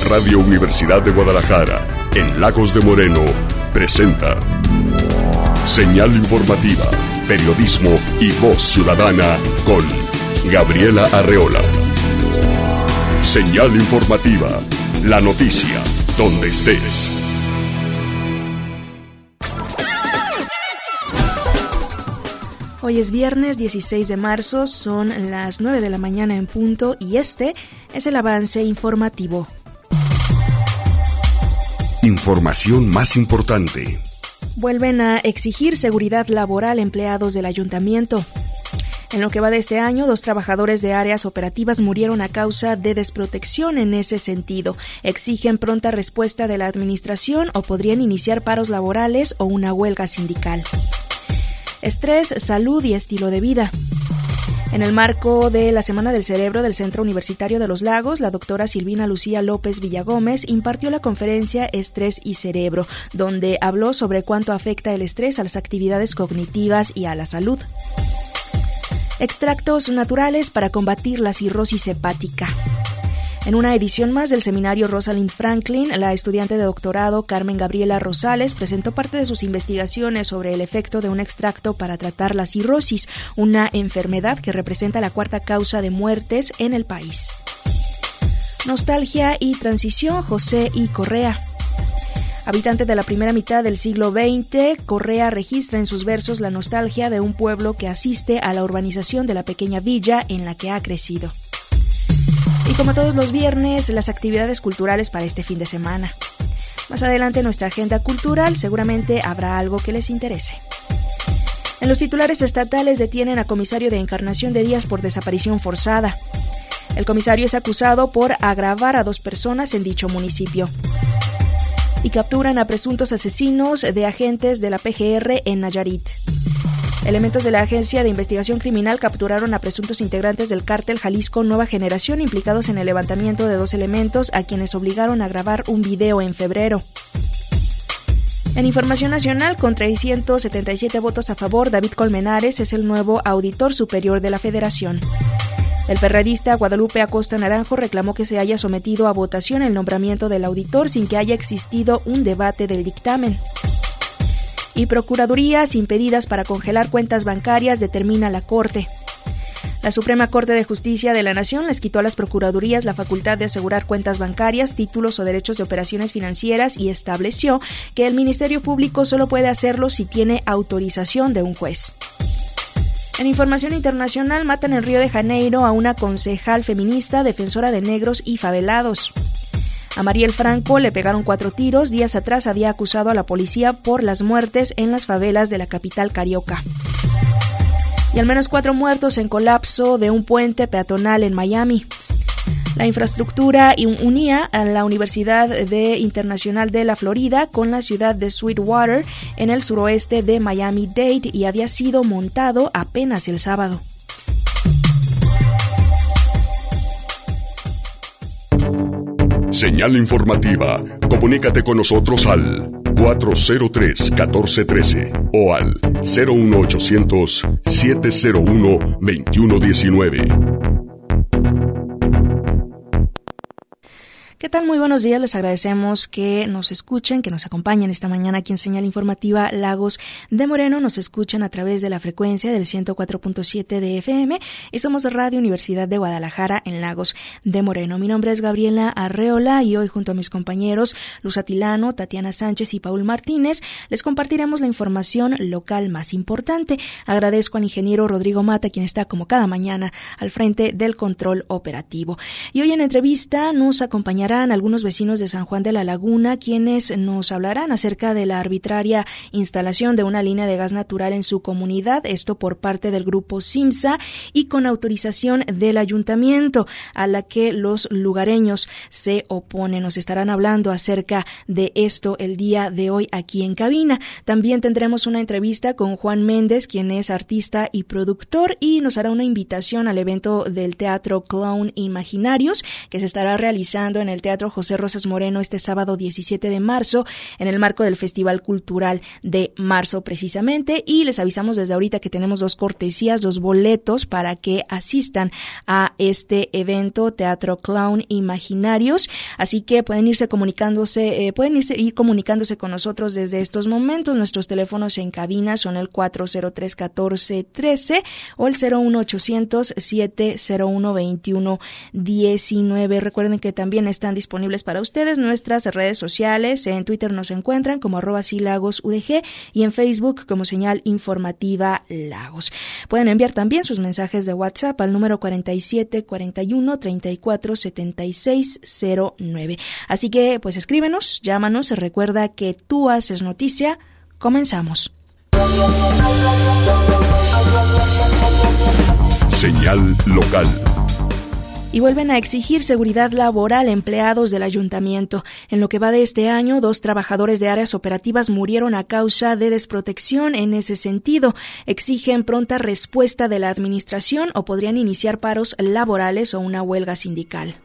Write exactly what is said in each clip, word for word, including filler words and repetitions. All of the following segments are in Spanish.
Radio Universidad de Guadalajara, en Lagos de Moreno, presenta Señal Informativa, periodismo y voz ciudadana con Gabriela Arreola. Señal Informativa, la noticia donde estés. Hoy es viernes dieciséis de marzo, son las nueve de la mañana en punto y este es el avance informativo. Información más importante. Vuelven a exigir seguridad laboral empleados del ayuntamiento. En lo que va de este año, dos trabajadores de áreas operativas murieron a causa de desprotección en ese sentido. Exigen pronta respuesta de la administración o podrían iniciar paros laborales o una huelga sindical. Estrés, salud y estilo de vida. En el marco de la Semana del Cerebro del Centro Universitario de los Lagos, la doctora Silvina Lucía López Villagómez impartió la conferencia Estrés y Cerebro, donde habló sobre cuánto afecta el estrés a las actividades cognitivas y a la salud. Extractos naturales para combatir la cirrosis hepática. En una edición más del seminario Rosalind Franklin, la estudiante de doctorado Carmen Gabriela Rosales presentó parte de sus investigaciones sobre el efecto de un extracto para tratar la cirrosis, una enfermedad que representa la cuarta causa de muertes en el país. Nostalgia y transición, José I. Correa. Habitante de la primera mitad del siglo veinte, Correa registra en sus versos la nostalgia de un pueblo que asiste a la urbanización de la pequeña villa en la que ha crecido. Y como todos los viernes, las actividades culturales para este fin de semana. Más adelante en nuestra agenda cultural seguramente habrá algo que les interese. En los titulares estatales detienen a comisario de Encarnación de Díaz por desaparición forzada. El comisario es acusado por agravar a dos personas en dicho municipio. Y capturan a presuntos asesinos de agentes de la P G R en Nayarit. Elementos de la Agencia de Investigación Criminal capturaron a presuntos integrantes del cártel Jalisco Nueva Generación implicados en el levantamiento de dos elementos a quienes obligaron a grabar un video en febrero. En información nacional, con trescientos setenta y siete votos a favor, David Colmenares es el nuevo auditor superior de la Federación. El perredista Guadalupe Acosta Naranjo reclamó que se haya sometido a votación el nombramiento del auditor sin que haya existido un debate del dictamen. Y procuradurías impedidas para congelar cuentas bancarias determina la Corte. La Suprema Corte de Justicia de la Nación les quitó a las procuradurías la facultad de asegurar cuentas bancarias, títulos o derechos de operaciones financieras y estableció que el Ministerio Público solo puede hacerlo si tiene autorización de un juez. En información internacional, matan en Río de Janeiro a una concejal feminista defensora de negros y favelados. A Mariel Franco le pegaron cuatro tiros. Días atrás había acusado a la policía por las muertes en las favelas de la capital carioca. Y al menos cuatro muertos en colapso de un puente peatonal en Miami. La infraestructura unía a la Universidad de Internacional de la Florida con la ciudad de Sweetwater en el suroeste de Miami-Dade y había sido montado apenas el sábado. Señal Informativa. Comunícate con nosotros al cuatro cero tres, uno cuatro uno tres o al cero uno ochocientos, siete cero uno, dos uno uno nueve. ¿Qué tal? Muy buenos días, les agradecemos que nos escuchen, que nos acompañen esta mañana aquí en Señal Informativa Lagos de Moreno. Nos escuchan a través de la frecuencia del ciento cuatro punto siete de F M y somos Radio Universidad de Guadalajara en Lagos de Moreno. Mi nombre es Gabriela Arreola y hoy junto a mis compañeros Luz Atilano, Tatiana Sánchez y Paul Martínez les compartiremos la información local más importante. Agradezco al ingeniero Rodrigo Mata, quien está como cada mañana al frente del control operativo. Y hoy en entrevista nos acompañará algunos vecinos de San Juan de la Laguna, quienes nos hablarán acerca de la arbitraria instalación de una línea de gas natural en su comunidad, esto por parte del grupo Simsa y con autorización del ayuntamiento, a la que los lugareños se oponen. Nos estarán hablando acerca de esto el día de hoy aquí en cabina. También tendremos una entrevista con Juan Méndez, quien es artista y productor, y nos hará una invitación al evento del Teatro Clown Imaginarios, que se estará realizando en el el Teatro José Rosas Moreno este sábado diecisiete de marzo, en el marco del Festival Cultural de marzo precisamente, y les avisamos desde ahorita que tenemos dos cortesías, dos boletos para que asistan a este evento, Teatro Clown Imaginarios, así que pueden irse comunicándose, eh, pueden irse, ir comunicándose con nosotros desde estos momentos. Nuestros teléfonos en cabina son el cuatro cero tres, catorce trece o el cero uno ochocientos, siete cero uno, veintiuno diecinueve. Recuerden que también están disponibles para ustedes nuestras redes sociales. En Twitter nos encuentran como arroba silagos U D G y en Facebook como Señal Informativa Lagos. Pueden enviar también sus mensajes de WhatsApp al número cuarenta y siete, cuarenta y uno, treinta y cuatro, setenta y seis cero nueve. Así que pues escríbenos, llámanos, recuerda que tú haces noticia. Comenzamos. Señal local. Y vuelven a exigir seguridad laboral a empleados del ayuntamiento. En lo que va de este año, dos trabajadores de áreas operativas murieron a causa de desprotección. En ese sentido, exigen pronta respuesta de la administración o podrían iniciar paros laborales o una huelga sindical.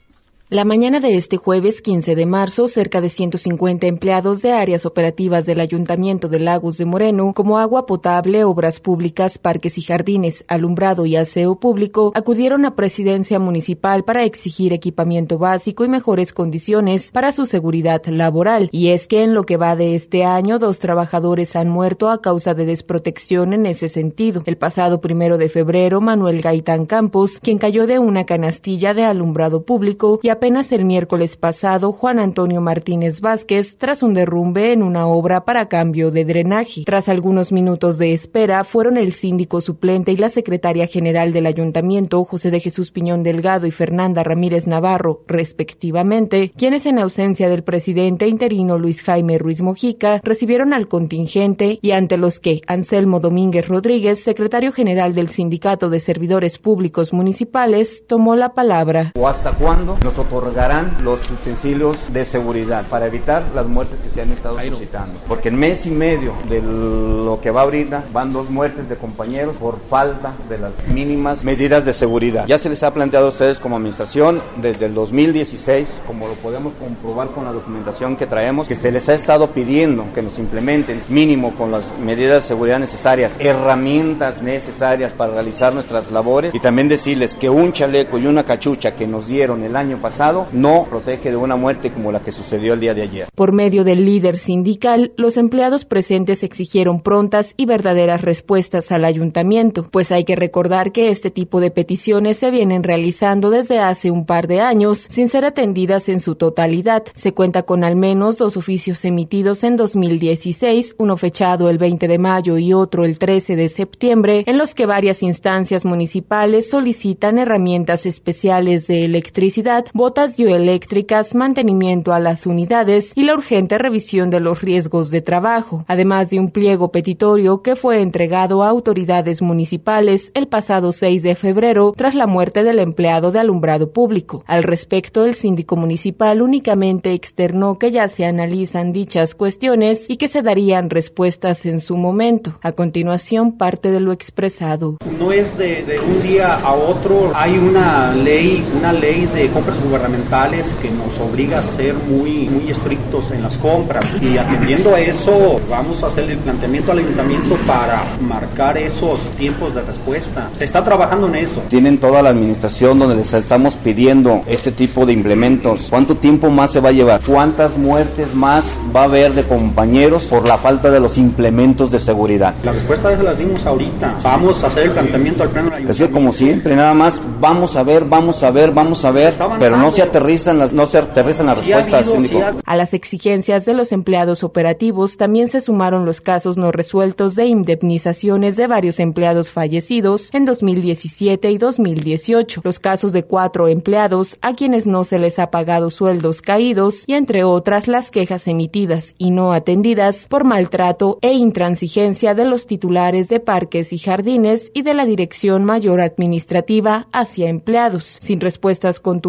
La mañana de este jueves quince de marzo, cerca de ciento cincuenta empleados de áreas operativas del Ayuntamiento de Lagos de Moreno, como agua potable, obras públicas, parques y jardines, alumbrado y aseo público, acudieron a Presidencia Municipal para exigir equipamiento básico y mejores condiciones para su seguridad laboral. Y es que en lo que va de este año, dos trabajadores han muerto a causa de desprotección en ese sentido. El pasado primero de febrero, Manuel Gaitán Campos, quien cayó de una canastilla de alumbrado público, y apenas el miércoles pasado, Juan Antonio Martínez Vázquez, tras un derrumbe en una obra para cambio de drenaje. Tras algunos minutos de espera, fueron el síndico suplente y la secretaria general del ayuntamiento, José de Jesús Piñón Delgado y Fernanda Ramírez Navarro, respectivamente, quienes en ausencia del presidente interino Luis Jaime Ruiz Mojica, recibieron al contingente y ante los que Anselmo Domínguez Rodríguez, secretario general del Sindicato de Servidores Públicos Municipales, tomó la palabra. ¿O hasta cuándo nos otorgarán los utensilios de seguridad para evitar las muertes que se han estado suscitando? Porque en mes y medio de lo que va ahorita van dos muertes de compañeros por falta de las mínimas medidas de seguridad. Ya se les ha planteado a ustedes como administración desde el dos mil dieciséis, como lo podemos comprobar con la documentación que traemos, que se les ha estado pidiendo que nos implementen mínimo con las medidas de seguridad necesarias, herramientas necesarias para realizar nuestras labores, y también decirles que un chaleco y una cachucha que nos dieron el año pasado no protege de una muerte como la que sucedió el día de ayer. Por medio del líder sindical, los empleados presentes exigieron prontas y verdaderas respuestas al ayuntamiento, pues hay que recordar que este tipo de peticiones se vienen realizando desde hace un par de años sin ser atendidas en su totalidad. Se cuenta con al menos dos oficios emitidos en dos mil dieciséis, uno fechado el veinte de mayo y otro el trece de septiembre, en los que varias instancias municipales solicitan herramientas especiales de electricidad, botas bioeléctricas, mantenimiento a las unidades y la urgente revisión de los riesgos de trabajo, además de un pliego petitorio que fue entregado a autoridades municipales el pasado seis de febrero tras la muerte del empleado de alumbrado público. Al respecto, el síndico municipal únicamente externó que ya se analizan dichas cuestiones y que se darían respuestas en su momento. A continuación, parte de lo expresado. No es de, de un día a otro, hay una ley, una ley de compras gubernamentales que nos obliga a ser muy, muy estrictos en las compras, y atendiendo a eso vamos a hacer el planteamiento al ayuntamiento para marcar esos tiempos de respuesta. Se está trabajando en eso. Tienen toda la administración donde les estamos pidiendo este tipo de implementos. ¿Cuánto tiempo más se va a llevar? ¿Cuántas muertes más va a haber de compañeros por la falta de los implementos de seguridad? La respuesta ya se las dimos ahorita. Vamos a hacer el planteamiento al pleno del ayuntamiento. Así como siempre, nada más vamos a ver, vamos a ver, vamos a ver, pero no se aterrizan las, no se aterrizan las sí respuestas, habido, síndico. Sí a las exigencias de los empleados operativos también se sumaron los casos no resueltos de indemnizaciones de varios empleados fallecidos en dos mil diecisiete y dos mil dieciocho, los casos de cuatro empleados a quienes no se les ha pagado sueldos caídos y entre otras las quejas emitidas y no atendidas por maltrato e intransigencia de los titulares de parques y jardines y de la Dirección Mayor Administrativa hacia empleados. Sin respuestas contundentes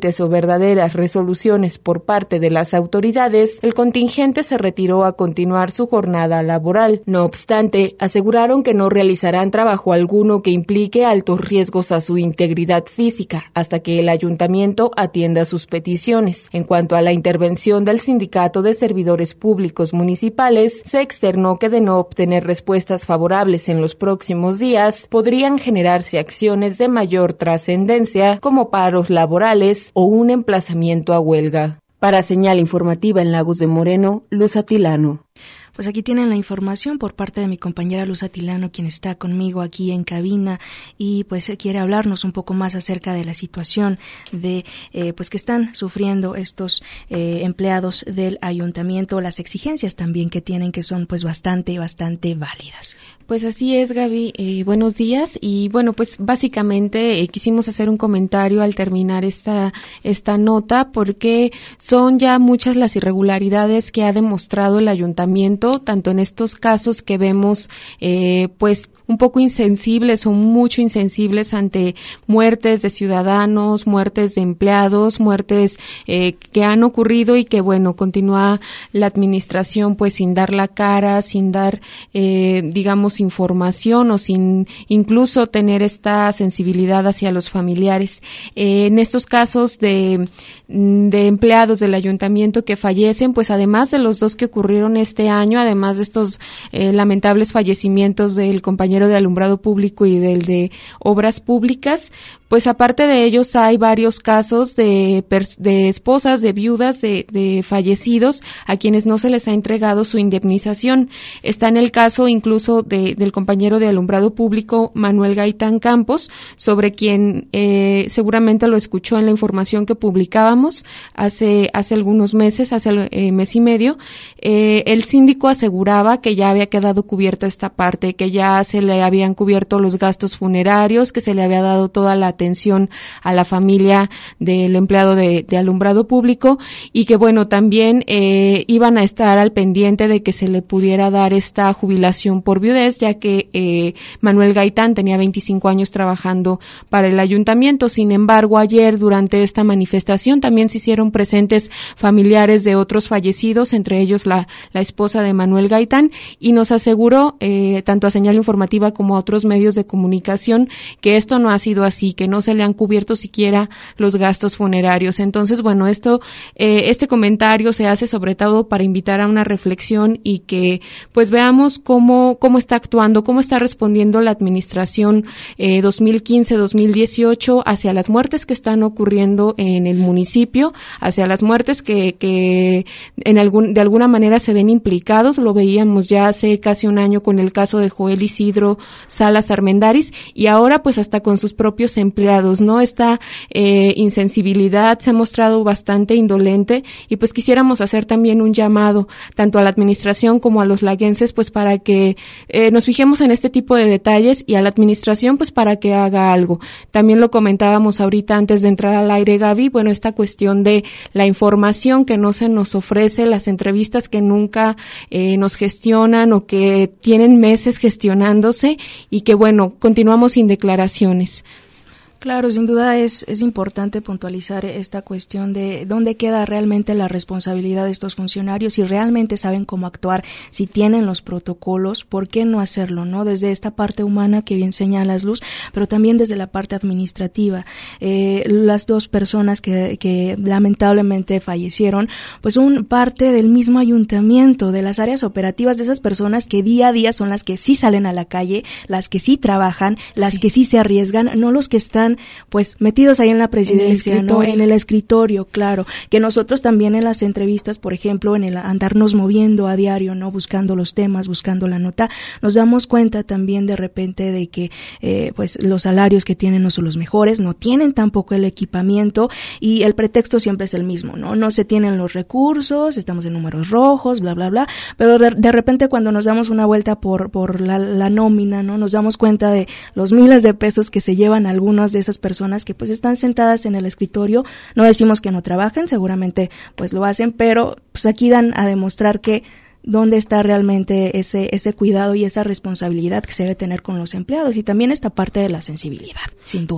faltantes o verdaderas resoluciones por parte de las autoridades, el contingente se retiró a continuar su jornada laboral. No obstante, aseguraron que no realizarán trabajo alguno que implique altos riesgos a su integridad física hasta que el ayuntamiento atienda sus peticiones. En cuanto a la intervención del Sindicato de Servidores Públicos Municipales, se externó que de no obtener respuestas favorables en los próximos días, podrían generarse acciones de mayor trascendencia como paros laborales o un emplazamiento a huelga. Para Señal Informativa en Lagos de Moreno, Luz Atilano. Pues aquí tienen la información por parte de mi compañera Luz Atilano, quien está conmigo aquí en cabina y pues quiere hablarnos un poco más acerca de la situación de eh, pues que están sufriendo estos eh, empleados del ayuntamiento, las exigencias también que tienen, que son pues bastante, bastante válidas. Pues así es, Gaby. Eh, buenos días. Y bueno, pues básicamente eh, quisimos hacer un comentario al terminar esta esta nota porque son ya muchas las irregularidades que ha demostrado el ayuntamiento, tanto en estos casos que vemos eh, pues un poco insensibles o mucho insensibles ante muertes de ciudadanos, muertes de empleados, muertes eh, que han ocurrido y que bueno, continúa la administración pues sin dar la cara, sin dar eh, digamos información o sin incluso tener esta sensibilidad hacia los familiares. Eh, en estos casos de, de empleados del ayuntamiento que fallecen, pues además de los dos que ocurrieron este año, además de estos eh, lamentables fallecimientos del compañero de alumbrado público y del de obras públicas, pues aparte de ellos hay varios casos de, de esposas, de viudas, de, de fallecidos a quienes no se les ha entregado su indemnización. Está en el caso incluso de, del compañero de alumbrado público Manuel Gaitán Campos, sobre quien eh, seguramente lo escuchó en la información que publicábamos hace hace algunos meses, hace eh, mes y medio. Eh, el síndico aseguraba que ya había quedado cubierta esta parte, que ya se le habían cubierto los gastos funerarios, que se le había dado toda la atención a la familia del empleado de, de alumbrado público y que bueno, también eh, iban a estar al pendiente de que se le pudiera dar esta jubilación por viudez, ya que eh, Manuel Gaitán tenía veinticinco años trabajando para el ayuntamiento. Sin embargo, ayer durante esta manifestación también se hicieron presentes familiares de otros fallecidos, entre ellos la, la esposa de Manuel Gaitán, y nos aseguró eh, tanto a Señal Informativa como a otros medios de comunicación que esto no ha sido así, que no se le han cubierto siquiera los gastos funerarios. Entonces, bueno, esto, eh, este comentario se hace sobre todo para invitar a una reflexión y que pues veamos cómo, cómo está actuando, cómo está respondiendo la administración eh, dos mil quince dos mil dieciocho hacia las muertes que están ocurriendo en el municipio, hacia las muertes que, que en algún, de alguna manera se ven implicados. Lo veíamos ya hace casi un año con el caso de Joel Isidro Salas Armendáriz y ahora pues hasta con sus propios empleados, ¿no? Esta eh, insensibilidad se ha mostrado bastante indolente y pues quisiéramos hacer también un llamado tanto a la administración como a los laguenses pues para que eh, nos fijemos en este tipo de detalles y a la administración pues para que haga algo. También lo comentábamos ahorita antes de entrar al aire, Gaby, bueno, esta cuestión de la información que no se nos ofrece, las entrevistas que nunca eh, nos gestionan o que tienen meses gestionándose y que bueno, continuamos sin declaraciones. Claro, sin duda es es importante puntualizar esta cuestión de dónde queda realmente la responsabilidad de estos funcionarios, si realmente saben cómo actuar, si tienen los protocolos, ¿por qué no hacerlo, no? Desde esta parte humana que bien señalas, Luz, pero también desde la parte administrativa. Eh, las dos personas que, que lamentablemente fallecieron, pues son parte del mismo ayuntamiento, de las áreas operativas, de esas personas que día a día son las que sí salen a la calle, las que sí trabajan, las sí. que sí se arriesgan, no los que están pues metidos ahí en la presidencia, en ¿no? En el escritorio, claro, que nosotros también en las entrevistas, por ejemplo, en el andarnos moviendo a diario, no buscando los temas, buscando la nota, nos damos cuenta también de repente de que eh, pues los salarios que tienen no son los mejores, no tienen tampoco el equipamiento y el pretexto siempre es el mismo, no, no se tienen los recursos, estamos en números rojos, bla bla bla, pero de, de repente cuando nos damos una vuelta por por la, la nómina, no, nos damos cuenta de los miles de pesos que se llevan algunos de esas personas que pues están sentadas en el escritorio. No decimos que no trabajen, seguramente pues lo hacen, pero pues aquí dan a demostrar que dónde está realmente ese ese cuidado y esa responsabilidad que se debe tener con los empleados y también esta parte de la sensibilidad, sin duda.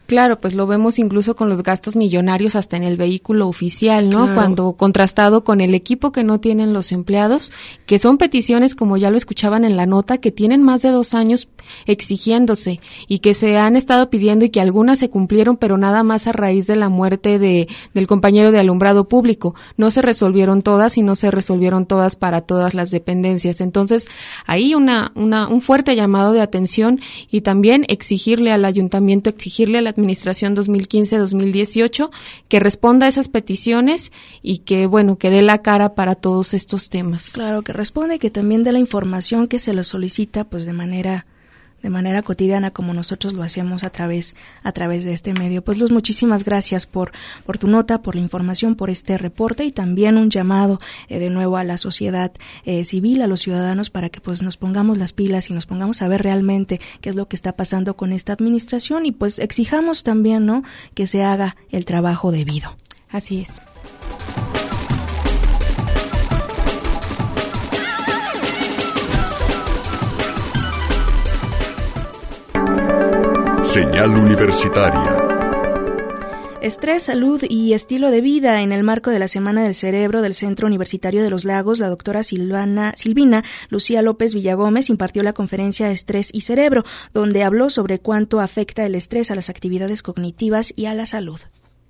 Claro, pues lo vemos incluso con los gastos millonarios hasta en el vehículo oficial, ¿no? Claro. Cuando contrastado con el equipo que no tienen los empleados, que son peticiones, como ya lo escuchaban en la nota, que tienen más de dos años exigiéndose y que se han estado pidiendo y que algunas se cumplieron, pero nada más a raíz de la muerte de del compañero de alumbrado público. No se resolvieron todas y no se resolvieron todas para todas las dependencias. Entonces, ahí una, una, un fuerte llamado de atención y también exigirle al ayuntamiento, exigirle a la administración dos mil quince a dos mil dieciocho que responda a esas peticiones y que, bueno, que dé la cara para todos estos temas. Claro, que responde y que también dé la información que se le solicita, pues de manera de manera cotidiana, como nosotros lo hacemos a través a través de este medio. Pues Luz, muchísimas gracias por por tu nota, por la información, por este reporte y también un llamado eh, de nuevo a la sociedad eh, civil, a los ciudadanos, para que pues nos pongamos las pilas y nos pongamos a ver realmente qué es lo que está pasando con esta administración y pues exijamos también, ¿no?, que se haga el trabajo debido. Así es. Señal universitaria. Estrés, salud y estilo de vida. En el marco de la Semana del Cerebro del Centro Universitario de los Lagos, la doctora Silvana, Silvina Lucía López Villagómez impartió la conferencia Estrés y Cerebro, donde habló sobre cuánto afecta el estrés a las actividades cognitivas y a la salud.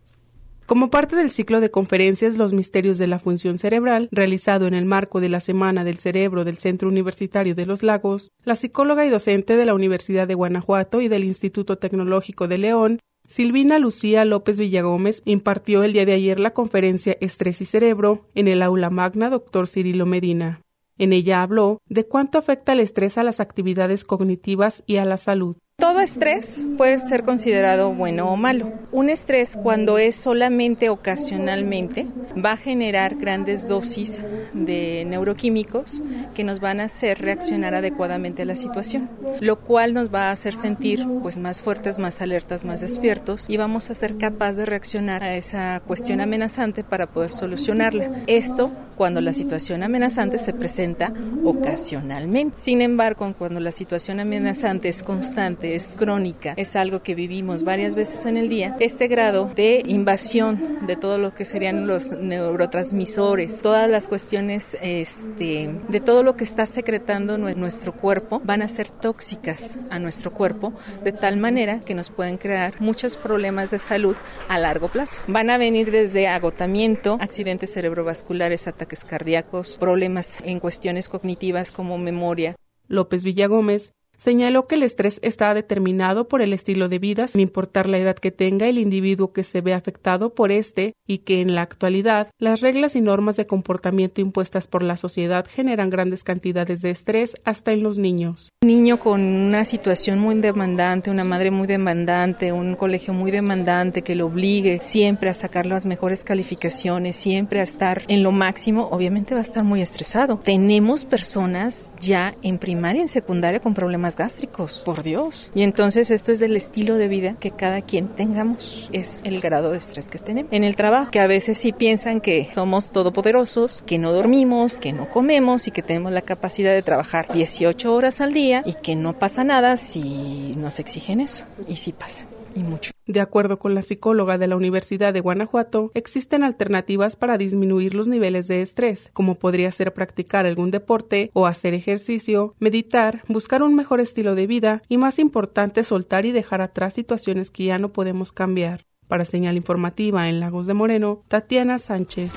Como parte del ciclo de conferencias Los Misterios de la Función Cerebral, realizado en el marco de la Semana del Cerebro del Centro Universitario de los Lagos, la psicóloga y docente de la Universidad de Guanajuato y del Instituto Tecnológico de León, Silvina Lucía López Villagómez, impartió el día de ayer la conferencia Estrés y Cerebro en el Aula Magna Doctor Cirilo Medina. En ella habló de cuánto afecta el estrés a las actividades cognitivas y a la salud. Todo estrés puede ser considerado bueno o malo. Un estrés, cuando es solamente ocasionalmente, va a generar grandes dosis de neuroquímicos que nos van a hacer reaccionar adecuadamente a la situación, lo cual nos va a hacer sentir pues más fuertes, más alertas, más despiertos y vamos a ser capaces de reaccionar a esa cuestión amenazante para poder solucionarla. Esto cuando la situación amenazante se presenta ocasionalmente. Sin embargo, cuando la situación amenazante es constante, es crónica, es algo que vivimos varias veces en el día, este grado de invasión de todo lo que serían los neurotransmisores, todas las cuestiones este, de todo lo que está secretando nuestro cuerpo, van a ser tóxicas a nuestro cuerpo, de tal manera que nos pueden crear muchos problemas de salud a largo plazo. Van a venir desde agotamiento, accidentes cerebrovasculares, ataques cardíacos, problemas en cuestiones cognitivas como memoria. López Villagómez señaló que el estrés está determinado por el estilo de vida, sin importar la edad que tenga el individuo que se ve afectado por este, y que en la actualidad las reglas y normas de comportamiento impuestas por la sociedad generan grandes cantidades de estrés hasta en los niños. Un niño con una situación muy demandante, una madre muy demandante, un colegio muy demandante que lo obligue siempre a sacar las mejores calificaciones, siempre a estar en lo máximo, obviamente va a estar muy estresado. Tenemos personas ya en primaria y en secundaria con problemas gástricos, por Dios. Y entonces esto es del estilo de vida que cada quien tengamos, es el grado de estrés que tenemos. En el trabajo, que a veces sí piensan que somos todopoderosos, que no dormimos, que no comemos y que tenemos la capacidad de trabajar dieciocho horas al día y que no pasa nada si nos exigen eso. Y sí pasa. Y mucho. De acuerdo con la psicóloga de la Universidad de Guanajuato, existen alternativas para disminuir los niveles de estrés, como podría ser practicar algún deporte o hacer ejercicio, meditar, buscar un mejor estilo de vida y, más importante, soltar y dejar atrás situaciones que ya no podemos cambiar. Para Señal Informativa en Lagos de Moreno, Tatiana Sánchez.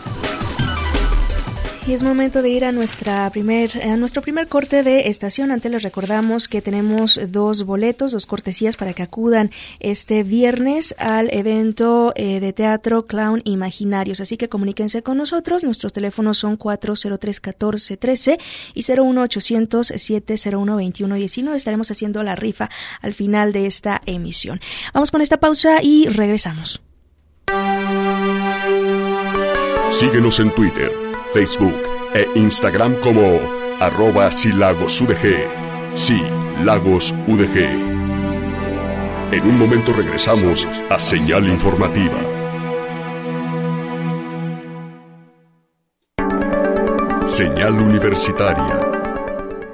Y es momento de ir a nuestra primer, a nuestro primer corte de estación. Antes les recordamos que tenemos dos boletos, dos cortesías para que acudan este viernes al evento eh, de teatro Clown Imaginarios. Así que comuníquense con nosotros. Nuestros teléfonos son cuatro cero tres, uno cuatro uno tres y cero uno ochocientos, siete cero uno, veintiuno diecinueve. Estaremos haciendo la rifa al final de esta emisión. Vamos con esta pausa y regresamos. Síguenos en Twitter, Facebook e Instagram como arroba silagosudg. Sí, Lagos U D G. En un momento regresamos a Señal Informativa. Señal Universitaria.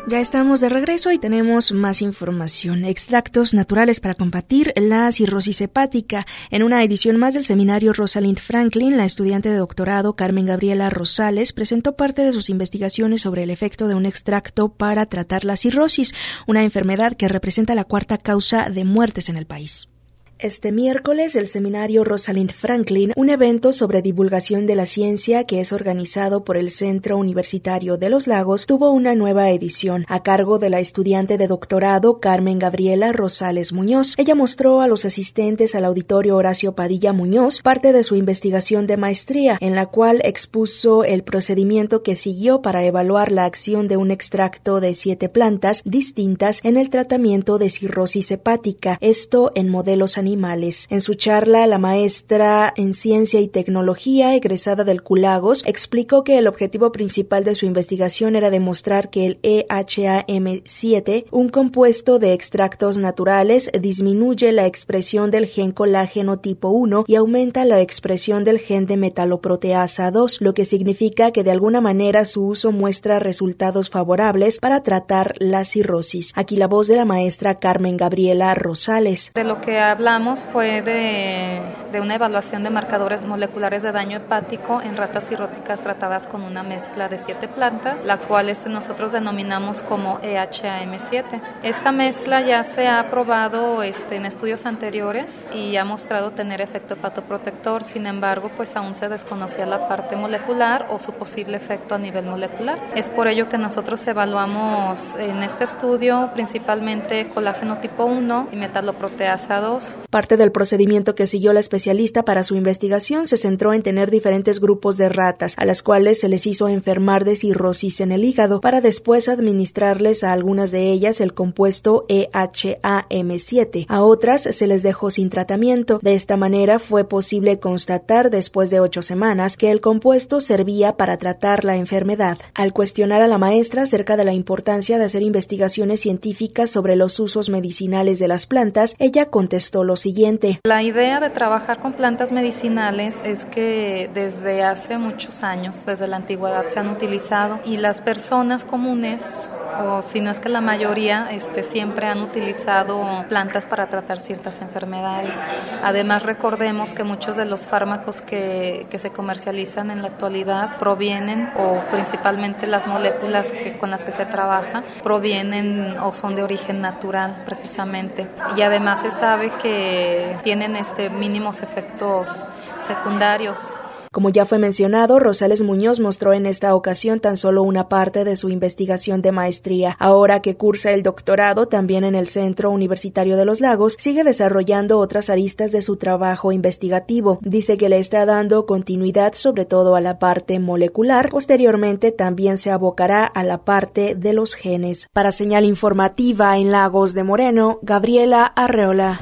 Ya estamos de regreso y tenemos más información. Extractos naturales para combatir la cirrosis hepática. En una edición más del seminario Rosalind Franklin, la estudiante de doctorado Carmen Gabriela Rosales presentó parte de sus investigaciones sobre el efecto de un extracto para tratar la cirrosis, una enfermedad que representa la cuarta causa de muertes en el país. Este miércoles, el seminario Rosalind Franklin, un evento sobre divulgación de la ciencia que es organizado por el Centro Universitario de los Lagos, tuvo una nueva edición a cargo de la estudiante de doctorado Carmen Gabriela Rosales Muñoz. Ella mostró a los asistentes al auditorio Horacio Padilla Muñoz parte de su investigación de maestría, en la cual expuso el procedimiento que siguió para evaluar la acción de un extracto de siete plantas distintas en el tratamiento de cirrosis hepática, esto en modelos animales. Animales. En su charla, la maestra en Ciencia y Tecnología, egresada del Culagos, explicó que el objetivo principal de su investigación era demostrar que el E H A M siete, un compuesto de extractos naturales, disminuye la expresión del gen colágeno tipo uno y aumenta la expresión del gen de metaloproteasa dos, lo que significa que de alguna manera su uso muestra resultados favorables para tratar la cirrosis. Aquí la voz de la maestra Carmen Gabriela Rosales. De lo que habla fue de, de una evaluación de marcadores moleculares de daño hepático en ratas cirróticas tratadas con una mezcla de siete plantas, la cual este nosotros denominamos como E H A M siete. Esta mezcla ya se ha probado este, en estudios anteriores y ha mostrado tener efecto hepatoprotector, sin embargo, pues aún se desconocía la parte molecular o su posible efecto a nivel molecular. Es por ello que nosotros evaluamos en este estudio principalmente colágeno tipo uno y metaloproteasa dos. Parte del procedimiento que siguió la especialista para su investigación se centró en tener diferentes grupos de ratas, a las cuales se les hizo enfermar de cirrosis en el hígado, para después administrarles a algunas de ellas el compuesto E H A M siete. A otras se les dejó sin tratamiento. De esta manera fue posible constatar después de ocho semanas que el compuesto servía para tratar la enfermedad. Al cuestionar a la maestra acerca de la importancia de hacer investigaciones científicas sobre los usos medicinales de las plantas, ella contestó lo siguiente. La idea de trabajar con plantas medicinales es que desde hace muchos años, desde la antigüedad, se han utilizado y las personas comunes, o si no es que la mayoría, este, siempre han utilizado plantas para tratar ciertas enfermedades. Además, recordemos que muchos de los fármacos que, que se comercializan en la actualidad provienen, o principalmente las moléculas que, con las que se trabaja, provienen o son de origen natural, precisamente. Y además se sabe que tienen este mínimos efectos secundarios. Como ya fue mencionado, Rosales Muñoz mostró en esta ocasión tan solo una parte de su investigación de maestría. Ahora que cursa el doctorado también en el Centro Universitario de los Lagos, sigue desarrollando otras aristas de su trabajo investigativo. Dice que le está dando continuidad sobre todo a la parte molecular. Posteriormente también se abocará a la parte de los genes. Para Señal Informativa en Lagos de Moreno, Gabriela Arreola.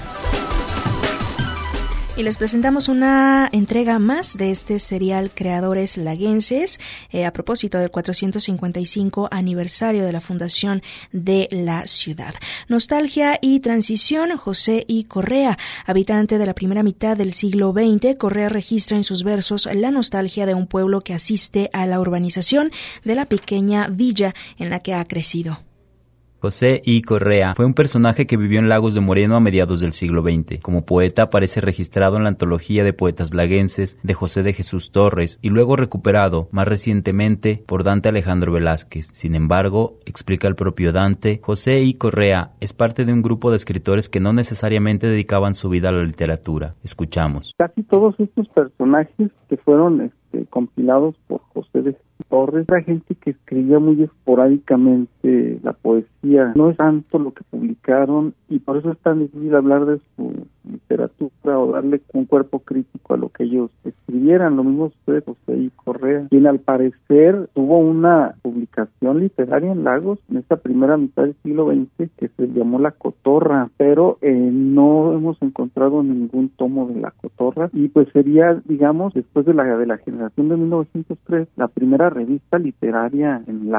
Y les presentamos una entrega más de este serial Creadores Laguenses, eh, a propósito del cuatrocientos cincuenta y cinco aniversario de la fundación de la ciudad. Nostalgia y transición. José I. Correa, habitante de la primera mitad del siglo veinte, Correa registra en sus versos la nostalgia de un pueblo que asiste a la urbanización de la pequeña villa en la que ha crecido. José I. Correa fue un personaje que vivió en Lagos de Moreno a mediados del siglo veinte. Como poeta aparece registrado en la antología de poetas laguenses de José de Jesús Torres y luego recuperado más recientemente por Dante Alejandro Velázquez. Sin embargo, explica el propio Dante, José I. Correa es parte de un grupo de escritores que no necesariamente dedicaban su vida a la literatura. Escuchamos. Casi todos estos personajes que fueron este, compilados por José de Torres, era gente que escribía muy esporádicamente la poesía, no es tanto lo que publicaron y por eso es tan difícil hablar de su literatura o darle un cuerpo crítico a lo que ellos escribieran. Lo mismo sucede con José I. Correa, quien al parecer tuvo una publicación literaria en Lagos en esta primera mitad del siglo veinte que se llamó La Cotorra, pero eh, no hemos encontrado ningún tomo de La Cotorra y pues sería, digamos, después de la de la generación de mil novecientos tres, la primera revista literaria en Lagos.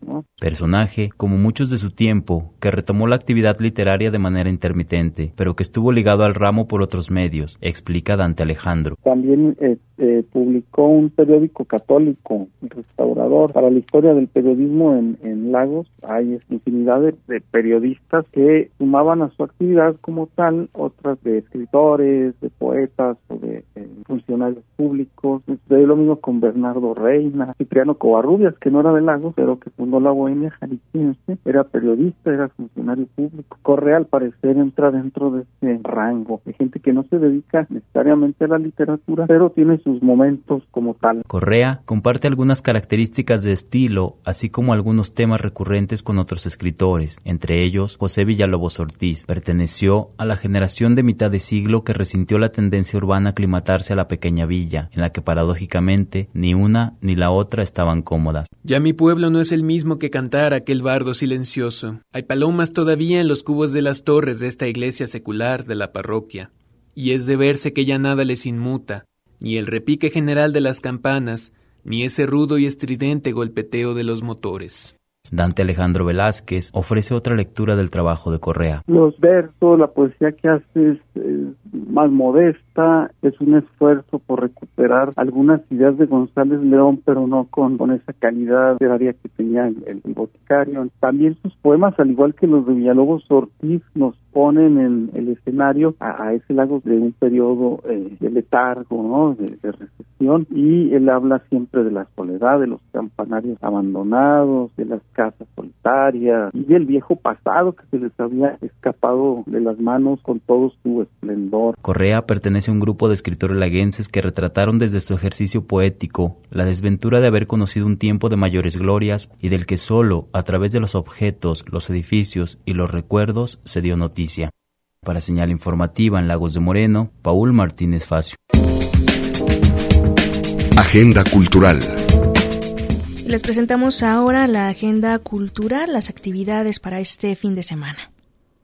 ¿no? Personaje, como muchos de su tiempo, que retomó la actividad literaria de manera intermitente, pero que estuvo ligado al ramo por otros medios, explica Dante Alejandro. También eh, eh, publicó un periódico católico, El Restaurador. Para la historia del periodismo en, en Lagos hay infinidad de, de periodistas que sumaban a su actividad como tal otras de escritores, de poetas o de eh, funcionarios públicos. De lo mismo con Bernardo Reina, Cipriano Covarrubias, que no era de Lagos, pero que fundó la Bohemia Jalisciense, era periodista, era funcionario público. Correa, al parecer, entra dentro de ese rango de gente que no se dedica necesariamente a la literatura, pero tiene sus momentos como tal. Correa comparte algunas características de estilo, así como algunos temas recurrentes con otros escritores, entre ellos José Villalobos Ortiz. Perteneció a la generación de mitad de siglo que resintió la tendencia urbana a aclimatarse a la pequeña villa, en la que paradójicamente ni una ni la otra estaban cómodas. Ya mi pueblo no es el mismo que cantar aquel bardo silencioso. Hay palomas todavía en los cubos de las torres de esta iglesia secular de la parroquia, y es de verse que ya nada les inmuta, ni el repique general de las campanas, ni ese rudo y estridente golpeteo de los motores. Dante Alejandro Velázquez ofrece otra lectura del trabajo de Correa. Los versos, la poesía que hace es, es más modesta, es un esfuerzo por recuperar algunas ideas de González León, pero no con, con esa calidad literaria que tenía el, el, el boticario. También sus poemas, al igual que los de Villalobos Ortiz, nos ponen en el escenario a, a ese Lagos de un periodo eh, de letargo, ¿no? de, de recesión, y él habla siempre de la soledad, de los campanarios abandonados, de las casas solitarias y del viejo pasado que se les había escapado de las manos con todo su esplendor. Correa pertenece a un grupo de escritores laguenses que retrataron desde su ejercicio poético la desventura de haber conocido un tiempo de mayores glorias y del que solo a través de los objetos, los edificios y los recuerdos se dio noticia. Para Señal Informativa en Lagos de Moreno, Paul Martínez Facio. Agenda cultural. Les presentamos ahora la agenda cultural, las actividades para este fin de semana.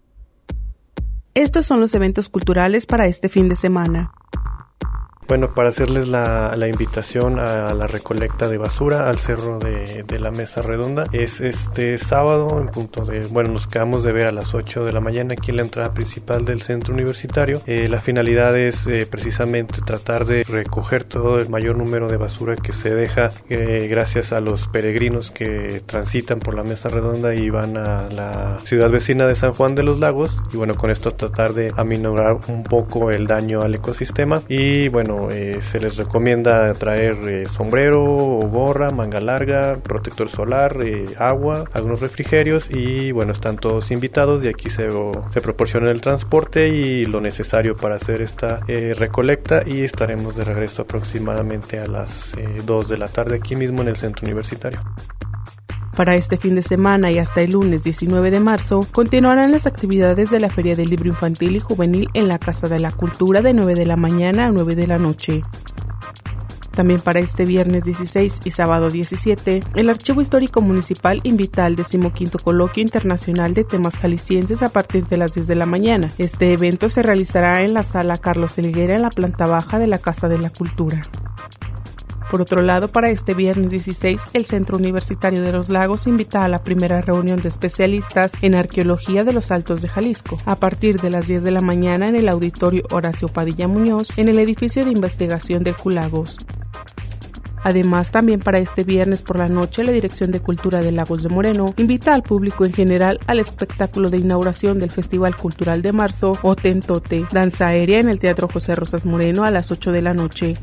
Estos son los eventos culturales para este fin de semana. Bueno, para hacerles la, la invitación a la recolecta de basura al cerro de, de la Mesa Redonda, es este sábado en punto de, bueno, nos quedamos de ver a las ocho de la mañana aquí en la entrada principal del centro universitario. Eh, la finalidad es eh, precisamente tratar de recoger todo el mayor número de basura que se deja eh, gracias a los peregrinos que transitan por la Mesa Redonda y van a la ciudad vecina de San Juan de los Lagos, y bueno, con esto tratar de aminorar un poco el daño al ecosistema. Y bueno, Eh, se les recomienda traer eh, sombrero o gorra, manga larga, protector solar, eh, agua, algunos refrigerios, y bueno, están todos invitados y aquí se, o, se proporciona el transporte y lo necesario para hacer esta eh, recolecta, y estaremos de regreso aproximadamente a las eh, dos de la tarde aquí mismo en el centro universitario. Para este fin de semana y hasta el lunes diecinueve de marzo, continuarán las actividades de la Feria del Libro Infantil y Juvenil en la Casa de la Cultura de nueve de la mañana a nueve de la noche. También para este viernes dieciséis y sábado diecisiete, el Archivo Histórico Municipal invita al decimoquinto Coloquio Internacional de Temas Jaliscienses a partir de las diez de la mañana. Este evento se realizará en la Sala Carlos Helguera en la planta baja de la Casa de la Cultura. Por otro lado, para este viernes dieciséis, el Centro Universitario de los Lagos invita a la primera reunión de especialistas en arqueología de los Altos de Jalisco, a partir de las diez de la mañana en el Auditorio Horacio Padilla Muñoz, en el edificio de investigación del Julagos. Además, también para este viernes por la noche, la Dirección de Cultura de Lagos de Moreno invita al público en general al espectáculo de inauguración del Festival Cultural de Marzo, Otentote, danza aérea en el Teatro José Rosas Moreno a las ocho de la noche.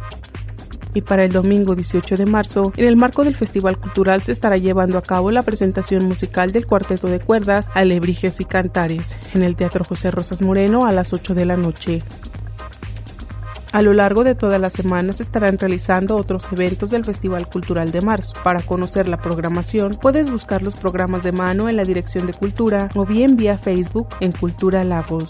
Y para el domingo dieciocho de marzo, en el marco del Festival Cultural se estará llevando a cabo la presentación musical del Cuarteto de Cuerdas Alebrijes y Cantares, en el Teatro José Rosas Moreno a las ocho de la noche. A lo largo de toda la semana se estarán realizando otros eventos del Festival Cultural de Marzo. Para conocer la programación, puedes buscar los programas de mano en la Dirección de Cultura o bien vía Facebook en Cultura Lagos.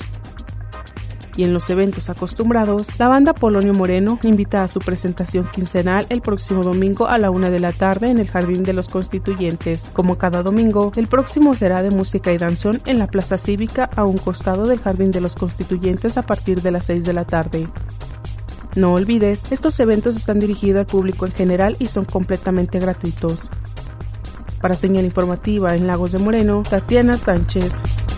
Y en los eventos acostumbrados, la banda Polonio Moreno invita a su presentación quincenal el próximo domingo a la una de la tarde en el Jardín de los Constituyentes. Como cada domingo, el próximo será de música y danzón en la Plaza Cívica a un costado del Jardín de los Constituyentes a partir de las seis de la tarde. No olvides, estos eventos están dirigidos al público en general y son completamente gratuitos. Para Señal Informativa en Lagos de Moreno, Tatiana Sánchez.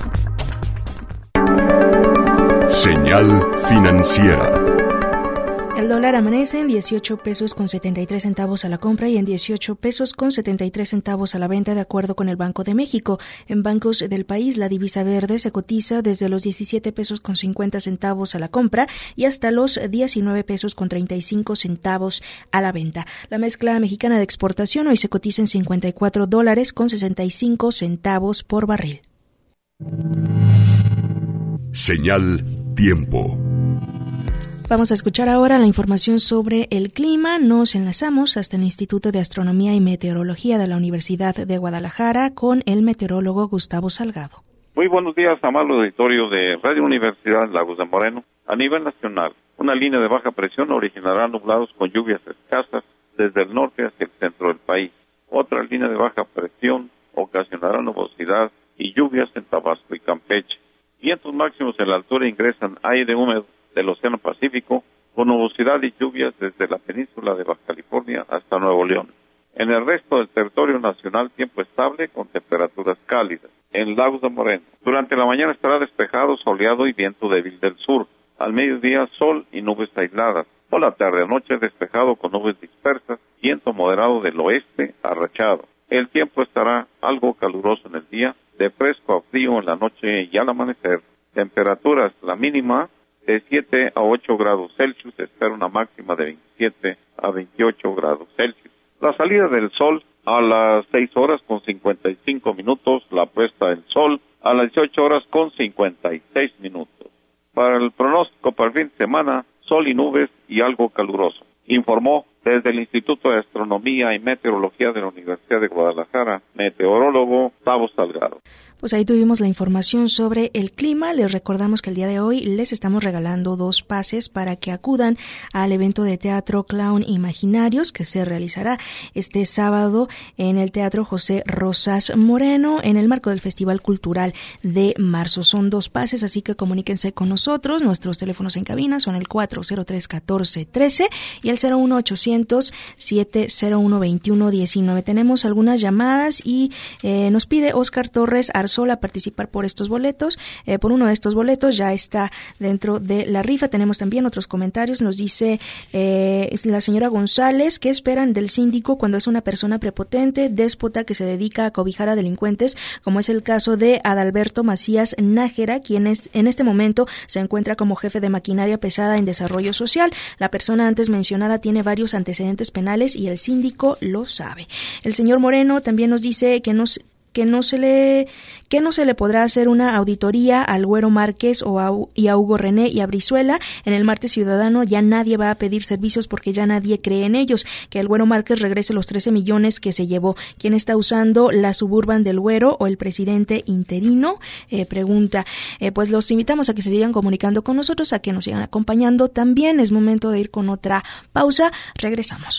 Señal financiera. El dólar amanece en dieciocho pesos con setenta y tres centavos a la compra y en dieciocho pesos con setenta y tres centavos a la venta, de acuerdo con el Banco de México. En bancos del país, la divisa verde se cotiza desde los diecisiete pesos con cincuenta centavos a la compra y hasta los diecinueve pesos con treinta y cinco centavos a la venta. La mezcla mexicana de exportación hoy se cotiza en cincuenta y cuatro dólares con sesenta y cinco centavos por barril. Señal tiempo. Vamos a escuchar ahora la información sobre el clima. Nos enlazamos hasta el Instituto de Astronomía y Meteorología de la Universidad de Guadalajara con el meteorólogo Gustavo Salgado. Muy buenos días, amable auditorio de Radio Universidad Lagos de Moreno. A nivel nacional, una línea de baja presión originará nublados con lluvias escasas desde el norte hacia el centro del país. Otra línea de baja presión ocasionará nubosidad y lluvias en Tabasco y Campeche. Vientos máximos en la altura ingresan aire húmedo del Océano Pacífico, con nubosidad y lluvias desde la península de Baja California hasta Nuevo León. En el resto del territorio nacional, tiempo estable con temperaturas cálidas. En Lagos de Moreno, durante la mañana estará despejado, soleado y viento débil del sur. Al mediodía, sol y nubes aisladas. Por la tarde-noche, despejado con nubes dispersas, viento moderado del oeste arrachado. El tiempo estará algo caluroso en el día, de fresco a frío en la noche y al amanecer. Temperaturas, la mínima de siete a ocho grados Celsius, espera una máxima de veintisiete a veintiocho grados Celsius. La salida del sol a las seis horas con cincuenta y cinco minutos, la puesta del sol a las dieciocho horas con cincuenta y seis minutos. Para el pronóstico para el fin de semana, sol y nubes y algo caluroso. Informó desde el Instituto de Astronomía y Meteorología de la Universidad de Guadalajara, meteorólogo Gustavo Salgado. Pues ahí tuvimos la información sobre el clima. Les recordamos que el día de hoy les estamos regalando dos pases para que acudan al evento de teatro Clown Imaginarios que se realizará este sábado en el Teatro José Rosas Moreno en el marco del Festival Cultural de Marzo. Son dos pases, así que comuníquense con nosotros. Nuestros teléfonos en cabina son el cuatro cero tres, catorce, trece y el cero uno ochocientos, siete cero uno, veintiuno diecinueve. Tenemos algunas llamadas y eh, nos pide Óscar Torres Arzola participar por estos boletos, eh, por uno de estos boletos. Ya está dentro de la rifa. Tenemos también otros comentarios. Nos dice eh, la señora González, ¿qué esperan del síndico cuando es una persona prepotente, déspota que se dedica a cobijar a delincuentes, como es el caso de Adalberto Macías Nájera, quien es, en este momento se encuentra como jefe de maquinaria pesada en desarrollo social? La persona antes mencionada tiene varios antecedentes penales y el síndico lo sabe. El señor Moreno también nos dice que nos que no se le que no se le podrá hacer una auditoría al Güero Márquez o a, y a Hugo René y a Brizuela. En el Martes Ciudadano ya nadie va a pedir servicios porque ya nadie cree en ellos. Que el Güero Márquez regrese los trece millones que se llevó. ¿Quién está usando la Suburban del Güero o el presidente interino? Eh, pregunta. Eh, pues los invitamos a que se sigan comunicando con nosotros, a que nos sigan acompañando también. Es momento de ir con otra pausa. Regresamos.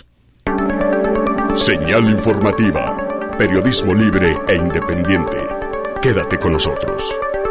Señal informativa. Periodismo libre e independiente. Quédate con nosotros.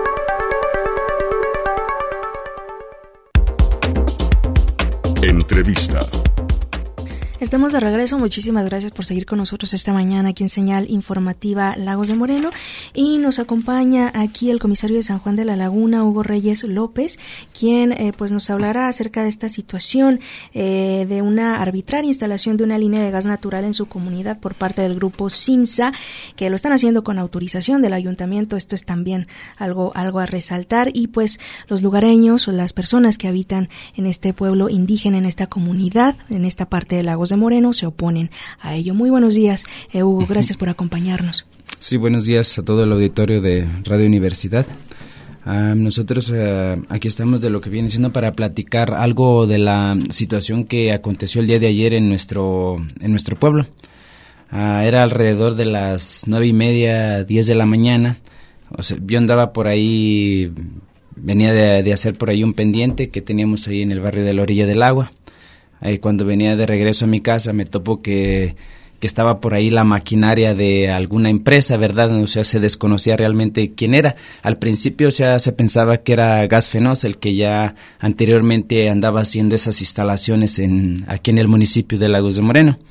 Entrevista. Estamos de regreso. Muchísimas gracias por seguir con nosotros esta mañana aquí en Señal Informativa Lagos de Moreno. Y nos acompaña aquí el comisario de San Juan de la Laguna, Hugo Reyes López, quien eh, pues nos hablará acerca de esta situación eh, de una arbitraria instalación de una línea de gas natural en su comunidad por parte del grupo Simsa, que lo están haciendo con autorización del ayuntamiento. Esto es también algo, algo a resaltar. Y pues los lugareños o las personas que habitan en este pueblo indígena, en esta comunidad, en esta parte de Lagos de Moreno, se oponen a ello. Muy buenos días, eh, Hugo, gracias por acompañarnos. Sí, buenos días a todo el auditorio de Radio Universidad. Uh, nosotros uh, aquí estamos de lo que viene siendo para platicar algo de la situación que aconteció el día de ayer en nuestro en nuestro pueblo. Uh, era alrededor de las nueve y media, diez de la mañana. O sea, yo andaba por ahí, venía de, de hacer por ahí un pendiente que teníamos ahí en el barrio de la Orilla del Agua. Ahí cuando venía de regreso a mi casa me topo que, que estaba por ahí la maquinaria de alguna empresa, ¿verdad? O sea, se desconocía realmente quién era. Al principio, o sea, se pensaba que era Gas Fenosa, el que ya anteriormente andaba haciendo esas instalaciones en aquí en el municipio de Lagos de Moreno.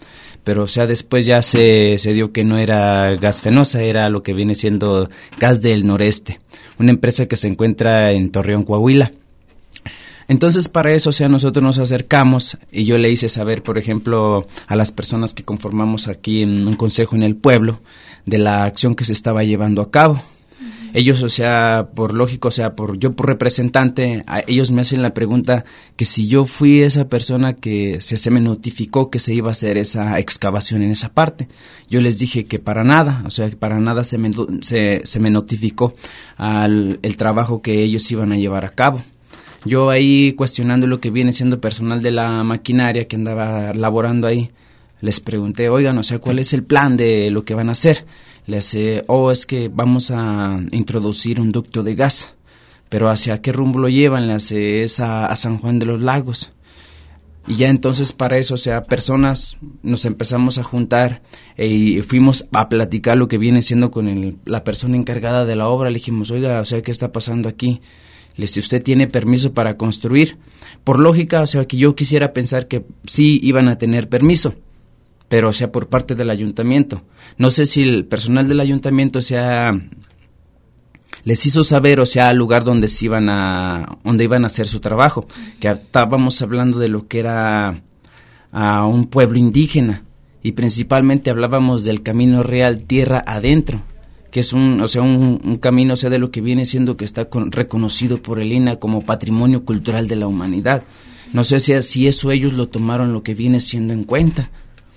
pero o sea, después ya se, se dio que no era gas Fenosa, era lo que viene siendo Gas del Noreste, una empresa que se encuentra en Torreón, Coahuila. Entonces, para eso, o sea, nosotros nos acercamos y yo le hice saber, por ejemplo, a las personas que conformamos aquí en un consejo en el pueblo, de la acción que se estaba llevando a cabo. Uh-huh. Ellos, o sea, por lógico, o sea, por yo por representante, a ellos me hacen la pregunta que si yo fui esa persona que se, se me notificó que se iba a hacer esa excavación en esa parte. Yo les dije que para nada, o sea, que para nada se me, se, se me notificó al el trabajo que ellos iban a llevar a cabo. Yo ahí cuestionando lo que viene siendo personal de la maquinaria que andaba laborando ahí, les pregunté, oigan, o sea, ¿cuál es el plan de lo que van a hacer? Les eh, oh, es que vamos a introducir un ducto de gas, pero ¿hacia qué rumbo lo llevan? Les eh, es a, a San Juan de los Lagos. Y ya entonces para eso, o sea, personas nos empezamos a juntar eh, y fuimos a platicar lo que viene siendo con el, la persona encargada de la obra. Le dijimos, oiga, o sea, ¿qué está pasando aquí? Le dice, ¿usted tiene permiso para construir? Por lógica, o sea, que yo quisiera pensar que sí iban a tener permiso, pero o sea, por parte del ayuntamiento. No sé si el personal del ayuntamiento, o sea, les hizo saber, o sea, al lugar donde se iban a, donde iban a hacer su trabajo, que estábamos hablando de lo que era a un pueblo indígena, y principalmente hablábamos del Camino Real Tierra Adentro, que es un, o sea, un, un camino, o sea, de lo que viene siendo que está con, reconocido por el I N A como Patrimonio Cultural de la Humanidad. No sé si, si eso ellos lo tomaron lo que viene siendo en cuenta.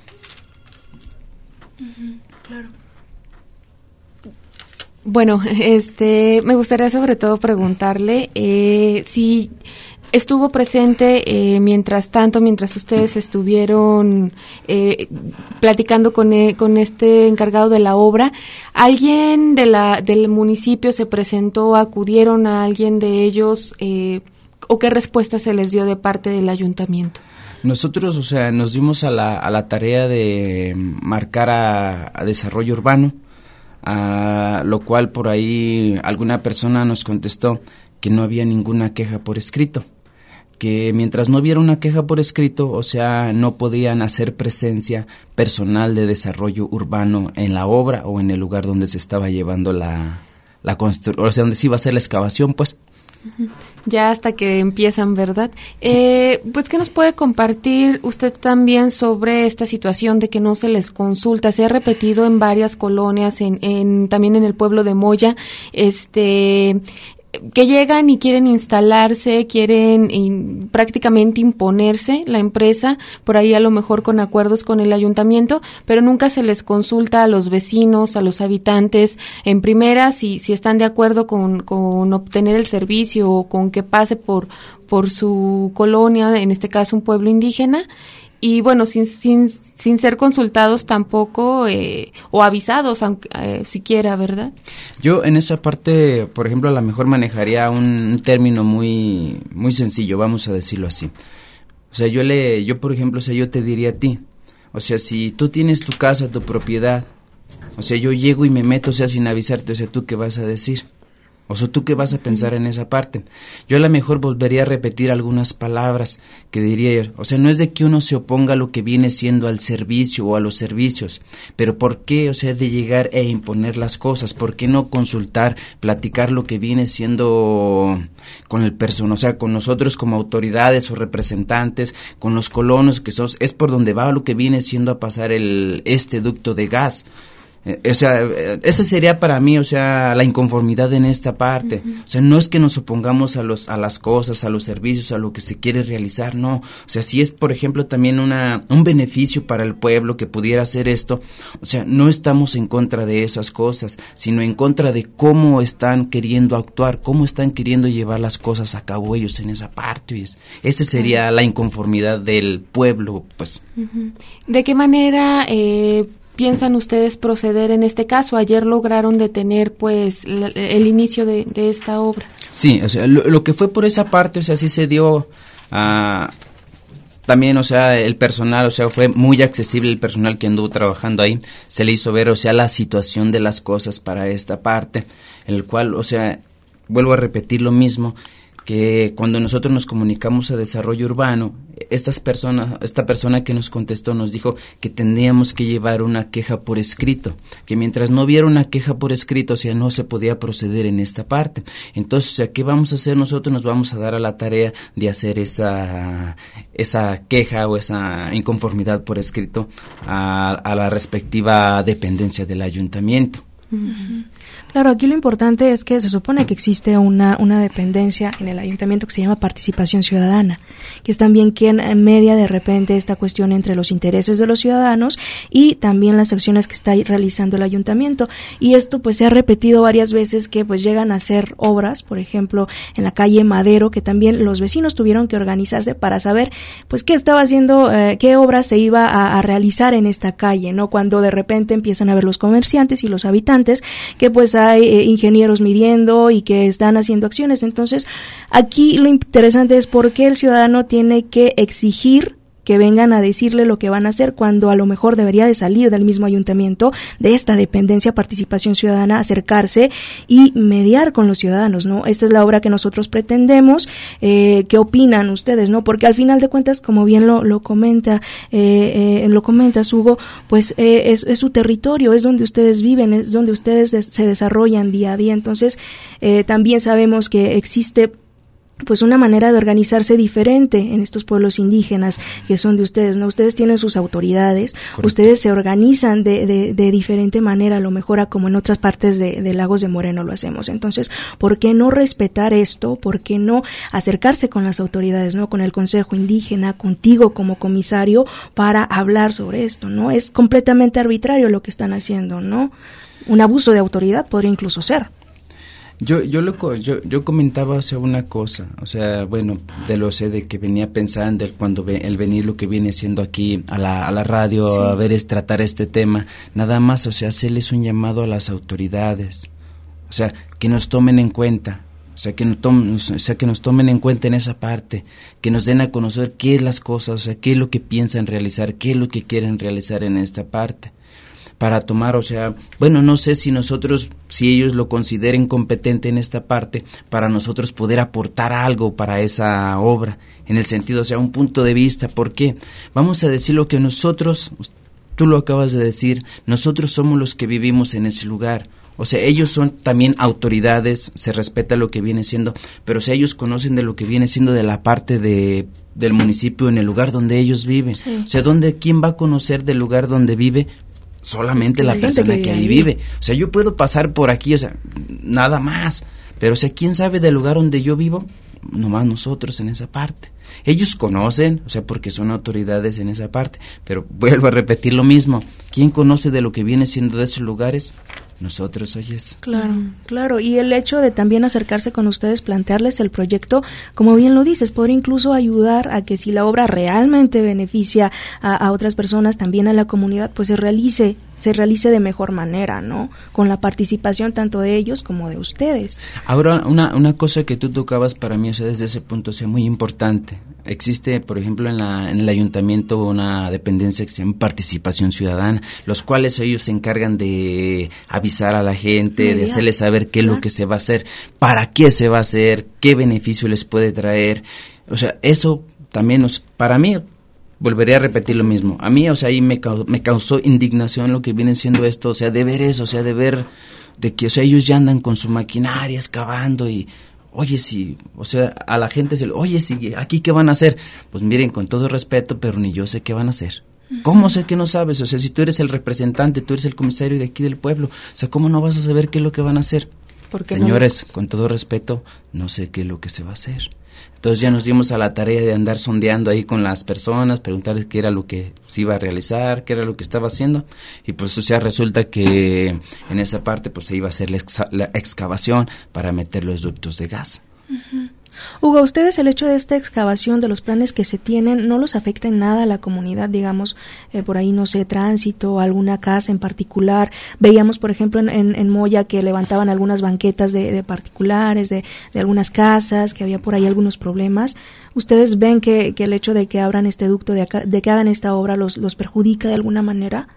Uh-huh, claro. Bueno, este, me gustaría sobre todo preguntarle eh, si estuvo presente eh, mientras tanto, mientras ustedes estuvieron eh, platicando con, eh, con este encargado de la obra, ¿alguien de la del municipio se presentó, acudieron a alguien de ellos eh, o qué respuesta se les dio de parte del ayuntamiento? Nosotros, o sea, nos dimos a la, a la tarea de marcar a, a desarrollo urbano, a lo cual por ahí alguna persona nos contestó que no había ninguna queja por escrito, que mientras no hubiera una queja por escrito, o sea, no podían hacer presencia personal de desarrollo urbano en la obra o en el lugar donde se estaba llevando la, la construcción, o sea, donde se iba a hacer la excavación, pues. Ya hasta que empiezan, ¿verdad? Sí. Eh, pues, ¿qué nos puede compartir usted también sobre esta situación de que no se les consulta? Se ha repetido en varias colonias, en, en también en el pueblo de Moya, este... que llegan y quieren instalarse, quieren in, prácticamente imponerse la empresa, por ahí a lo mejor con acuerdos con el ayuntamiento, pero nunca se les consulta a los vecinos, a los habitantes, en primera, si, si están de acuerdo con, con obtener el servicio o con que pase por, por su colonia, en este caso un pueblo indígena, y bueno, sin sin sin ser consultados tampoco eh, o avisados, aunque eh, siquiera, ¿verdad? Yo en esa parte, por ejemplo, a lo mejor manejaría un, un término muy muy sencillo, vamos a decirlo así. O sea, yo le yo por ejemplo, o sea, yo te diría a ti, o sea, si tú tienes tu casa, tu propiedad, o sea, yo llego y me meto, o sea, sin avisarte, o sea, ¿tú qué vas a decir? O sea, ¿tú qué vas a pensar en esa parte? Yo a lo mejor volvería a repetir algunas palabras que diría yo. O sea, no es de que uno se oponga a lo que viene siendo al servicio o a los servicios, pero ¿por qué, o sea, de llegar e imponer las cosas? ¿Por qué no consultar, platicar lo que viene siendo con el personal, o sea, con nosotros como autoridades o representantes, con los colonos que sos, es por donde va lo que viene siendo a pasar el este ducto de gas? O sea, esa sería para mí, o sea, la inconformidad en esta parte. Uh-huh. O sea, no es que nos opongamos a los a las cosas, a los servicios, a lo que se quiere realizar, no. O sea, si es, por ejemplo, también una un beneficio para el pueblo que pudiera hacer esto, o sea, no estamos en contra de esas cosas, sino en contra de cómo están queriendo actuar, cómo están queriendo llevar las cosas a cabo ellos en esa parte. Y es, esa sería uh-huh. la inconformidad del pueblo, pues. Uh-huh. ¿De qué manera eh, piensan ustedes proceder en este caso? Ayer lograron detener, pues, la, el inicio de, de esta obra. Sí, o sea, lo, lo que fue por esa parte, o sea, sí se dio uh, también, o sea, el personal, o sea, fue muy accesible el personal que anduvo trabajando ahí, se le hizo ver, o sea, la situación de las cosas para esta parte, el cual, o sea, vuelvo a repetir lo mismo, que cuando nosotros nos comunicamos a desarrollo urbano, estas personas, esta persona que nos contestó nos dijo que tendríamos que llevar una queja por escrito, que mientras no hubiera una queja por escrito, o sea, no se podía proceder en esta parte. Entonces, o sea, ¿qué vamos a hacer nosotros? Nos vamos a dar a la tarea de hacer esa, esa queja o esa inconformidad por escrito a, a la respectiva dependencia del ayuntamiento. Uh-huh. Claro, aquí lo importante es que se supone que existe una, una dependencia en el ayuntamiento que se llama participación ciudadana, que es también quien media de repente esta cuestión entre los intereses de los ciudadanos y también las acciones que está realizando el ayuntamiento. Y esto pues se ha repetido varias veces, que pues llegan a hacer obras, por ejemplo, en la calle Madero, que también los vecinos tuvieron que organizarse para saber pues qué estaba haciendo, eh, qué obras se iba a, a realizar en esta calle, ¿no? Cuando de repente empiezan a ver los comerciantes y los habitantes que pues hay eh, ingenieros midiendo y que están haciendo acciones. Entonces, aquí lo interesante es por qué el ciudadano tiene que exigir que vengan a decirle lo que van a hacer, cuando a lo mejor debería de salir del mismo ayuntamiento, de esta dependencia participación ciudadana, acercarse y mediar con los ciudadanos, ¿no? Esta es la obra que nosotros pretendemos. Eh, ¿qué opinan ustedes, no? Porque al final de cuentas, como bien lo, lo comenta, eh, eh, lo comentas, Hugo, pues eh, es, es su territorio, es donde ustedes viven, es donde ustedes des- se desarrollan día a día. Entonces, eh, también sabemos que existe pues una manera de organizarse diferente en estos pueblos indígenas que son de ustedes, ¿no? Ustedes tienen sus autoridades. Correcto. Ustedes se organizan de, de, de diferente manera, a lo mejor a como en otras partes de, de Lagos de Moreno lo hacemos. Entonces, ¿por qué no respetar esto? ¿Por qué no acercarse con las autoridades, no? Con el Consejo Indígena, contigo como comisario, para hablar sobre esto, ¿no? Es completamente arbitrario lo que están haciendo, ¿no? Un abuso de autoridad podría incluso ser. Yo yo lo yo yo comentaba, o sea, una cosa, o sea, bueno, de lo sé, de que venía pensando el, cuando ve, el venir lo que viene siendo aquí a la a la radio, sí, a ver, es tratar este tema, nada más, o sea, hacerles un llamado a las autoridades, o sea, que nos tomen en cuenta, o sea, que nos tomen, o sea, que nos tomen en cuenta en esa parte, que nos den a conocer qué es las cosas, o sea, qué es lo que piensan realizar, qué es lo que quieren realizar en esta parte, para tomar, o sea, bueno, no sé si nosotros, si ellos lo consideren competente en esta parte, para nosotros poder aportar algo para esa obra, en el sentido, o sea, un punto de vista. ¿Por qué? Vamos a decir lo que nosotros, tú lo acabas de decir, nosotros somos los que vivimos en ese lugar. O sea, ellos son también autoridades, se respeta lo que viene siendo, pero o sea, ellos conocen de lo que viene siendo de la parte de del municipio, en el lugar donde ellos viven. Sí. O sea, ¿dónde, quién va a conocer del lugar donde vive? Solamente la persona que, que ahí vive. O sea, yo puedo pasar por aquí, o sea, nada más. Pero, o sea, ¿quién sabe del lugar donde yo vivo? Nomás nosotros en esa parte. Ellos conocen, o sea, porque son autoridades en esa parte. Pero vuelvo a repetir lo mismo. ¿Quién conoce de lo que viene siendo de esos lugares? Nosotros, oyes. Claro, claro, y el hecho de también acercarse con ustedes, plantearles el proyecto, como bien lo dices, podría incluso ayudar a que si la obra realmente beneficia a, a otras personas, también a la comunidad, pues se realice, se realice de mejor manera, ¿no? Con la participación tanto de ellos como de ustedes. Ahora, una, una cosa que tú tocabas para mí, o sea, desde ese punto, o sea, muy importante. Existe, por ejemplo, en, la, en el ayuntamiento una dependencia que se llama participación ciudadana, los cuales ellos se encargan de avisar a la gente, Media. de hacerles saber qué es lo que se va a hacer, para qué se va a hacer, qué beneficio les puede traer. O sea, eso también, nos, para mí, volveré a repetir lo mismo. A mí, o sea, ahí me, me causó indignación lo que viene siendo esto, o sea, de ver eso, o sea, de ver de que, o sea, ellos ya andan con su maquinaria excavando y... Oye, si, o sea, a la gente se le, oye, si, ¿aquí qué van a hacer? Pues miren, con todo respeto, pero ni yo sé qué van a hacer. ¿Cómo sé que no sabes? O sea, si tú eres el representante, tú eres el comisario de aquí del pueblo, o sea, ¿cómo no vas a saber qué es lo que van a hacer? Señores, no? Con todo respeto, no sé qué es lo que se va a hacer. Entonces ya nos dimos a la tarea de andar sondeando ahí con las personas, preguntarles qué era lo que se iba a realizar, qué era lo que estaba haciendo, y pues o sea, resulta que en esa parte pues se iba a hacer la, ex- la excavación para meter los ductos de gas. Uh-huh. Hugo, ¿ustedes el hecho de esta excavación, de los planes que se tienen, no los afecta en nada a la comunidad? Digamos, eh, por ahí, no sé, tránsito, alguna casa en particular. Veíamos, por ejemplo, en, en, en Moya que levantaban algunas banquetas de, de particulares, de, de algunas casas, que había por ahí algunos problemas. ¿Ustedes ven que, que el hecho de que abran este ducto, de, acá, de que hagan esta obra, los, los perjudica de alguna manera?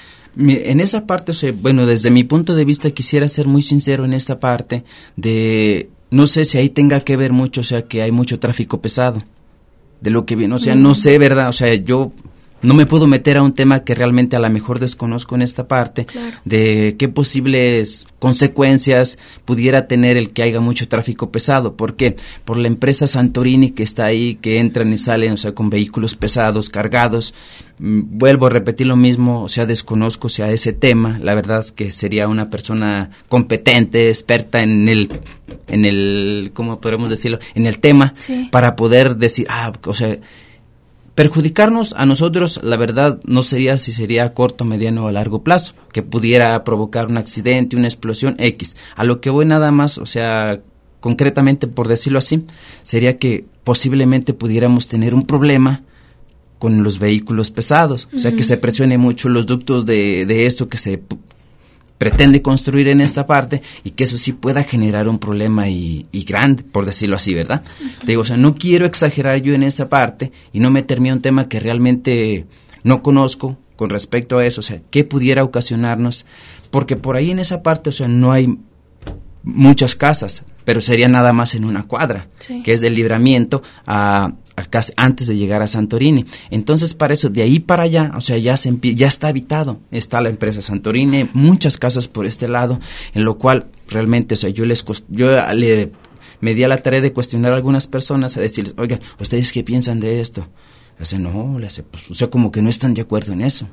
En esa parte, o sea, bueno, desde mi punto de vista quisiera ser muy sincero en esta parte de... no sé si ahí tenga que ver mucho, o sea, que hay mucho tráfico pesado, de lo que viene, o sea, mm. no sé, ¿verdad? O sea, yo no me puedo meter a un tema que realmente a lo mejor desconozco en esta parte, claro. de qué posibles consecuencias pudiera tener el que haya mucho tráfico pesado. ¿Por qué? Por la empresa Santorini que está ahí, que entran y salen, o sea, con vehículos pesados, cargados. Mm, vuelvo a repetir lo mismo, o sea, desconozco, o sea, ese tema. La verdad es que sería una persona competente, experta en el, en el, ¿cómo podemos decirlo? En el tema, sí. para poder decir, ah, o sea, perjudicarnos a nosotros, la verdad, no sería si sería a corto, mediano o a largo plazo, que pudiera provocar un accidente, una explosión X. A lo que voy nada más, o sea, concretamente, por decirlo así, sería que posiblemente pudiéramos tener un problema con los vehículos pesados, uh-huh. o sea, que se presione mucho los ductos de, de esto que se p- pretende construir en esta parte, y que eso sí pueda generar un problema y, y grande, por decirlo así, ¿verdad? Uh-huh. Te digo, o sea, no quiero exagerar yo en esta parte y no meterme a un tema que realmente no conozco con respecto a eso, o sea, qué pudiera ocasionarnos, porque por ahí en esa parte, o sea, no hay muchas casas, pero sería nada más en una cuadra, sí. que es del Libramiento a, a casi antes de llegar a Santorini. Entonces, para eso, de ahí para allá, o sea, ya se empie- ya está habitado, está la empresa Santorini, muchas casas por este lado, en lo cual realmente, o sea, yo les cost- yo le me di a la tarea de cuestionar a algunas personas, a decirles, oigan, ¿ustedes qué piensan de esto? O sea, no, le hace, pues, o sea, como que no están de acuerdo en eso.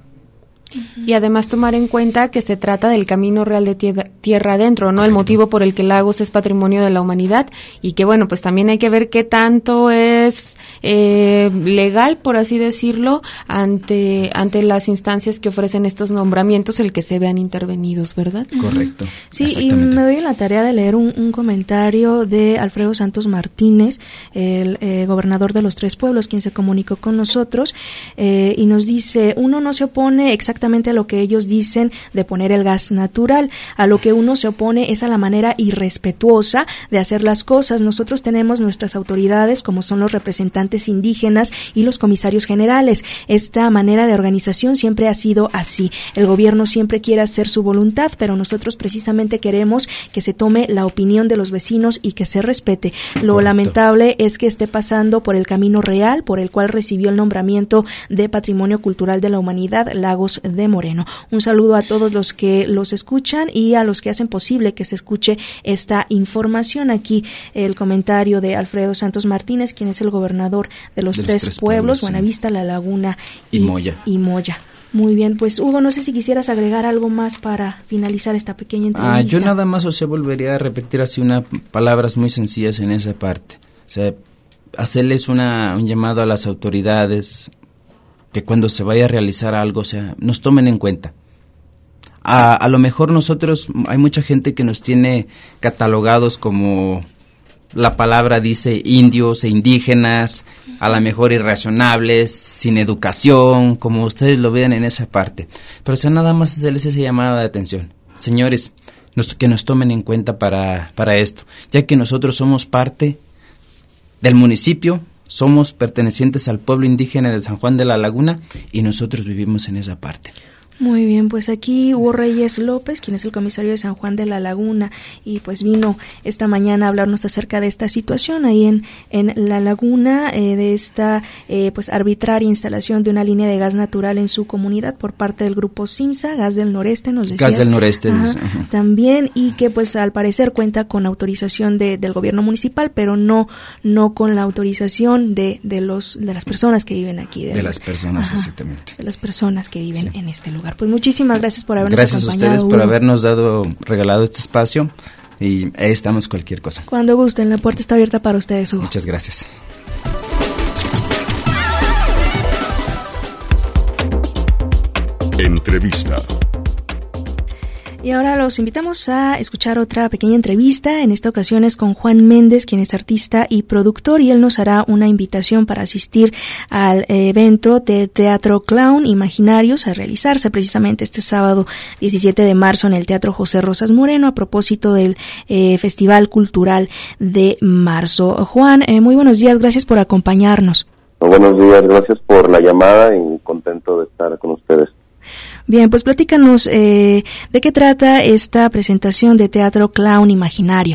Y además tomar en cuenta que se trata del camino real de tierra, tierra adentro, ¿no? El motivo por el que Lagos es patrimonio de la humanidad, y que bueno, pues también hay que ver qué tanto es eh, legal, por así decirlo, ante ante las instancias que ofrecen estos nombramientos, el que se vean intervenidos, ¿verdad? Correcto. Sí, y me doy la tarea de leer un, un comentario de Alfredo Santos Martínez, el eh, gobernador de los Tres Pueblos, quien se comunicó con nosotros, eh, y nos dice, uno no se opone exactamente a lo que ellos dicen de poner el gas natural, a lo que uno se opone es a la manera irrespetuosa de hacer las cosas. Nosotros tenemos nuestras autoridades, como son los representantes indígenas y los comisarios generales. Esta manera de organización siempre ha sido así. El gobierno siempre quiere hacer su voluntad, pero nosotros precisamente queremos que se tome la opinión de los vecinos y que se respete. Lo Correcto. Lamentable es que esté pasando por el camino real por el cual recibió el nombramiento de Patrimonio Cultural de la Humanidad, Lagos de Moreno. Un saludo a todos los que los escuchan y a los que hacen posible que se escuche esta información. Aquí el comentario de Alfredo Santos Martínez, quien es el gobernador de los, de tres, los tres pueblos, pueblos, Buenavista, sí. La Laguna y, y Moya. Y Moya. Muy bien, pues Hugo, no sé si quisieras agregar algo más para finalizar esta pequeña entrevista. Ah, yo nada más, o sea, volvería a repetir así unas palabras muy sencillas en esa parte. O sea, hacerles una, un llamado a las autoridades, que cuando se vaya a realizar algo, o sea, nos tomen en cuenta. A, a lo mejor nosotros, hay mucha gente que nos tiene catalogados como la palabra dice indios e indígenas, a lo mejor irracionables, sin educación, como ustedes lo vean en esa parte. Pero o sea, nada más hacerles esa llamada de atención. Señores, nos, que nos tomen en cuenta para, para esto, ya que nosotros somos parte del municipio, somos pertenecientes al pueblo indígena de San Juan de la Laguna y nosotros vivimos en esa parte. Muy bien, pues aquí Hugo Reyes López, quien es el comisario de San Juan de la Laguna, y pues vino esta mañana a hablarnos acerca de esta situación ahí en, en la laguna, eh, de esta eh, pues arbitraria instalación de una línea de gas natural en su comunidad por parte del grupo Simsa, Gas del Noreste, nos decías. Gas del Noreste. Ajá, uh-huh. También, y que pues al parecer cuenta con autorización de, del gobierno municipal, pero no no con la autorización de, de los de las personas que viven aquí. De, de las personas, ajá, exactamente. De las personas que viven sí. en este lugar. Pues muchísimas gracias por habernos gracias acompañado. Gracias a ustedes por habernos dado, regalado este espacio, y ahí estamos cualquier cosa. Cuando gusten, la puerta está abierta para ustedes, Hugo. Muchas gracias. Entrevista. Y ahora los invitamos a escuchar otra pequeña entrevista. En esta ocasión es con Juan Méndez, quien es artista y productor, y él nos hará una invitación para asistir al evento de Teatro Clown Imaginarios, a realizarse precisamente este sábado diecisiete de marzo en el Teatro José Rosas Moreno, a propósito del eh, Festival Cultural de marzo. Juan, eh, muy buenos días, gracias por acompañarnos. Buenos días, gracias por la llamada y contento de estar con ustedes. Bien, pues platícanos eh, de qué trata esta presentación de Teatro Clown Imaginarios.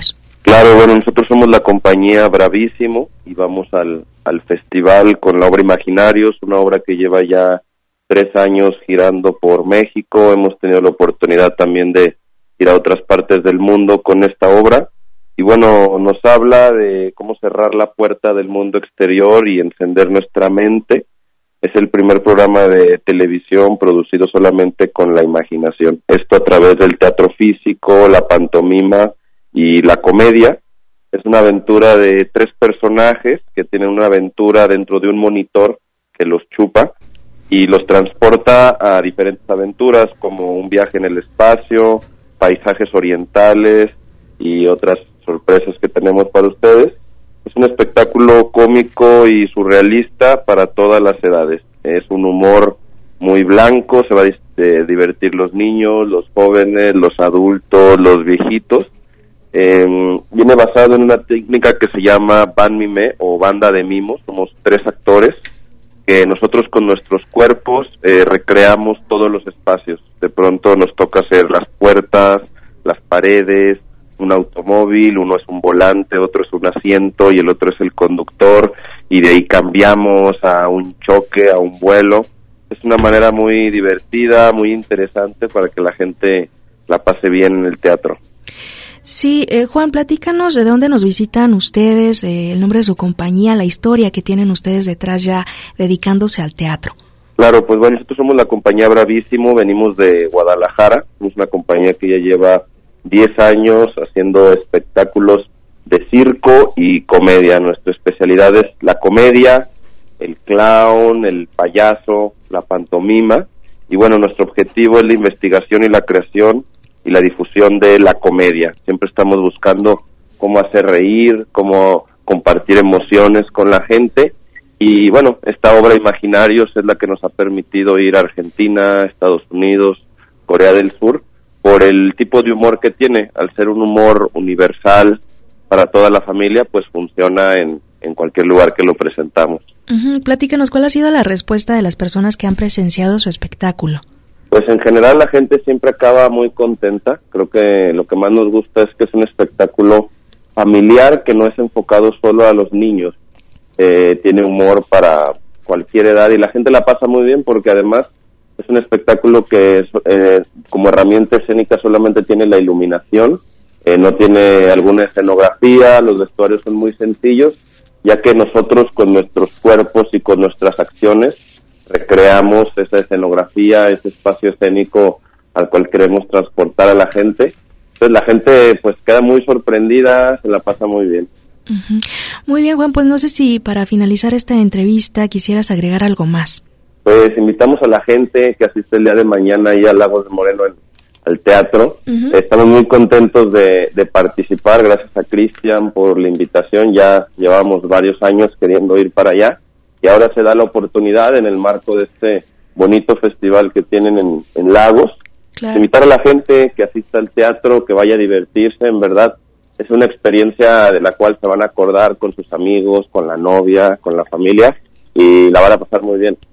Claro, bueno, nosotros somos la compañía Bravísimo y vamos al, al festival con la obra Imaginarios, una obra que lleva ya tres años girando por México. Hemos tenido la oportunidad también de ir a otras partes del mundo con esta obra y bueno, nos habla de cómo cerrar la puerta del mundo exterior y encender nuestra mente. Es el primer programa de televisión producido solamente con la imaginación, esto a través del teatro físico, la pantomima y la comedia. Es una aventura de tres personajes que tienen una aventura dentro de un monitor que los chupa y los transporta a diferentes aventuras como un viaje en el espacio, paisajes orientales y otras sorpresas que tenemos para ustedes. Es un espectáculo cómico y surrealista para todas las edades. Es un humor muy blanco, se va a eh, divertir los niños, los jóvenes, los adultos, los viejitos. Eh, viene basado en una técnica que se llama Ban Mime o banda de mimos. Somos tres actores que nosotros con nuestros cuerpos eh, recreamos todos los espacios. De pronto nos toca hacer las puertas, las paredes, un automóvil, uno es un volante, otro es un asiento y el otro es el conductor, y de ahí cambiamos a un choque, a un vuelo. Es una manera muy divertida, muy interesante para que la gente la pase bien en el teatro. Sí, eh, Juan, platícanos de dónde nos visitan ustedes, eh, el nombre de su compañía, la historia que tienen ustedes detrás ya dedicándose al teatro. Claro, pues bueno, nosotros somos la compañía Bravísimo, venimos de Guadalajara, somos una compañía que ya lleva diez años haciendo espectáculos de circo y comedia. Nuestra especialidad es la comedia, el clown, el payaso, la pantomima, y bueno, nuestro objetivo es la investigación y la creación y la difusión de la comedia. Siempre estamos buscando cómo hacer reír, cómo compartir emociones con la gente, y bueno, esta obra Imaginarios es la que nos ha permitido ir a Argentina, Estados Unidos, Corea del Sur, por el tipo de humor que tiene. Al ser un humor universal para toda la familia, pues funciona en, en cualquier lugar que lo presentamos. Uh-huh. Platícanos, ¿cuál ha sido la respuesta de las personas que han presenciado su espectáculo? Pues en general la gente siempre acaba muy contenta. Creo que lo que más nos gusta es que es un espectáculo familiar que no es enfocado solo a los niños. Eh, tiene humor para cualquier edad y la gente la pasa muy bien porque además es un espectáculo que es, eh, como herramienta escénica solamente tiene la iluminación, eh, no tiene alguna escenografía, los vestuarios son muy sencillos, ya que nosotros con nuestros cuerpos y con nuestras acciones recreamos esa escenografía, ese espacio escénico al cual queremos transportar a la gente. Entonces la gente pues queda muy sorprendida, se la pasa muy bien. Uh-huh. Muy bien, Juan, pues no sé si para finalizar esta entrevista quisieras agregar algo más. Pues invitamos a la gente que asiste el día de mañana ahí a Lagos de Moreno en, al teatro. Uh-huh. Estamos muy contentos de, de participar, gracias a Cristian por la invitación. Ya llevamos varios años queriendo ir para allá y ahora se da la oportunidad en el marco de este bonito festival que tienen en, en Lagos. Claro. Invitar a la gente que asista al teatro, que vaya a divertirse, en verdad es una experiencia de la cual se van a acordar con sus amigos, con la novia, con la familia y la van a pasar muy bien.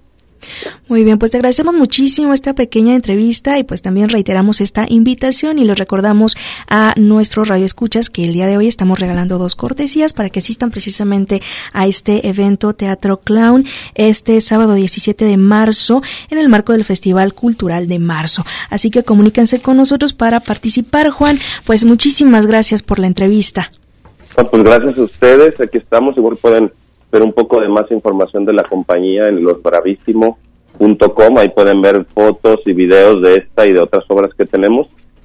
Muy bien, pues te agradecemos muchísimo esta pequeña entrevista y pues también reiteramos esta invitación y les recordamos a nuestros radioescuchas que el día de hoy estamos regalando dos cortesías para que asistan precisamente a este evento Teatro Clown este sábado diecisiete de marzo en el marco del Festival Cultural de Marzo. Así que comuníquense con nosotros para participar. Juan, pues muchísimas gracias por la entrevista. Pues gracias a ustedes, aquí estamos, igual pueden ver un poco de más información de la compañía en los bravísimo punto com, ahí pueden ver fotos y videos de esta y de otras obras que tenemos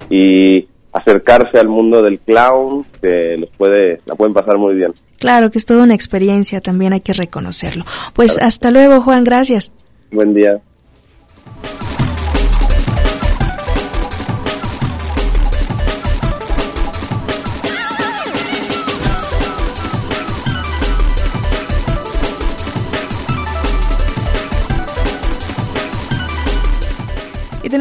y acercarse al mundo del clown, que los puede, la pueden pasar muy bien. Claro, que es toda una experiencia, también hay que reconocerlo. Pues claro. Hasta luego, Juan, gracias. Buen día. Y tenemos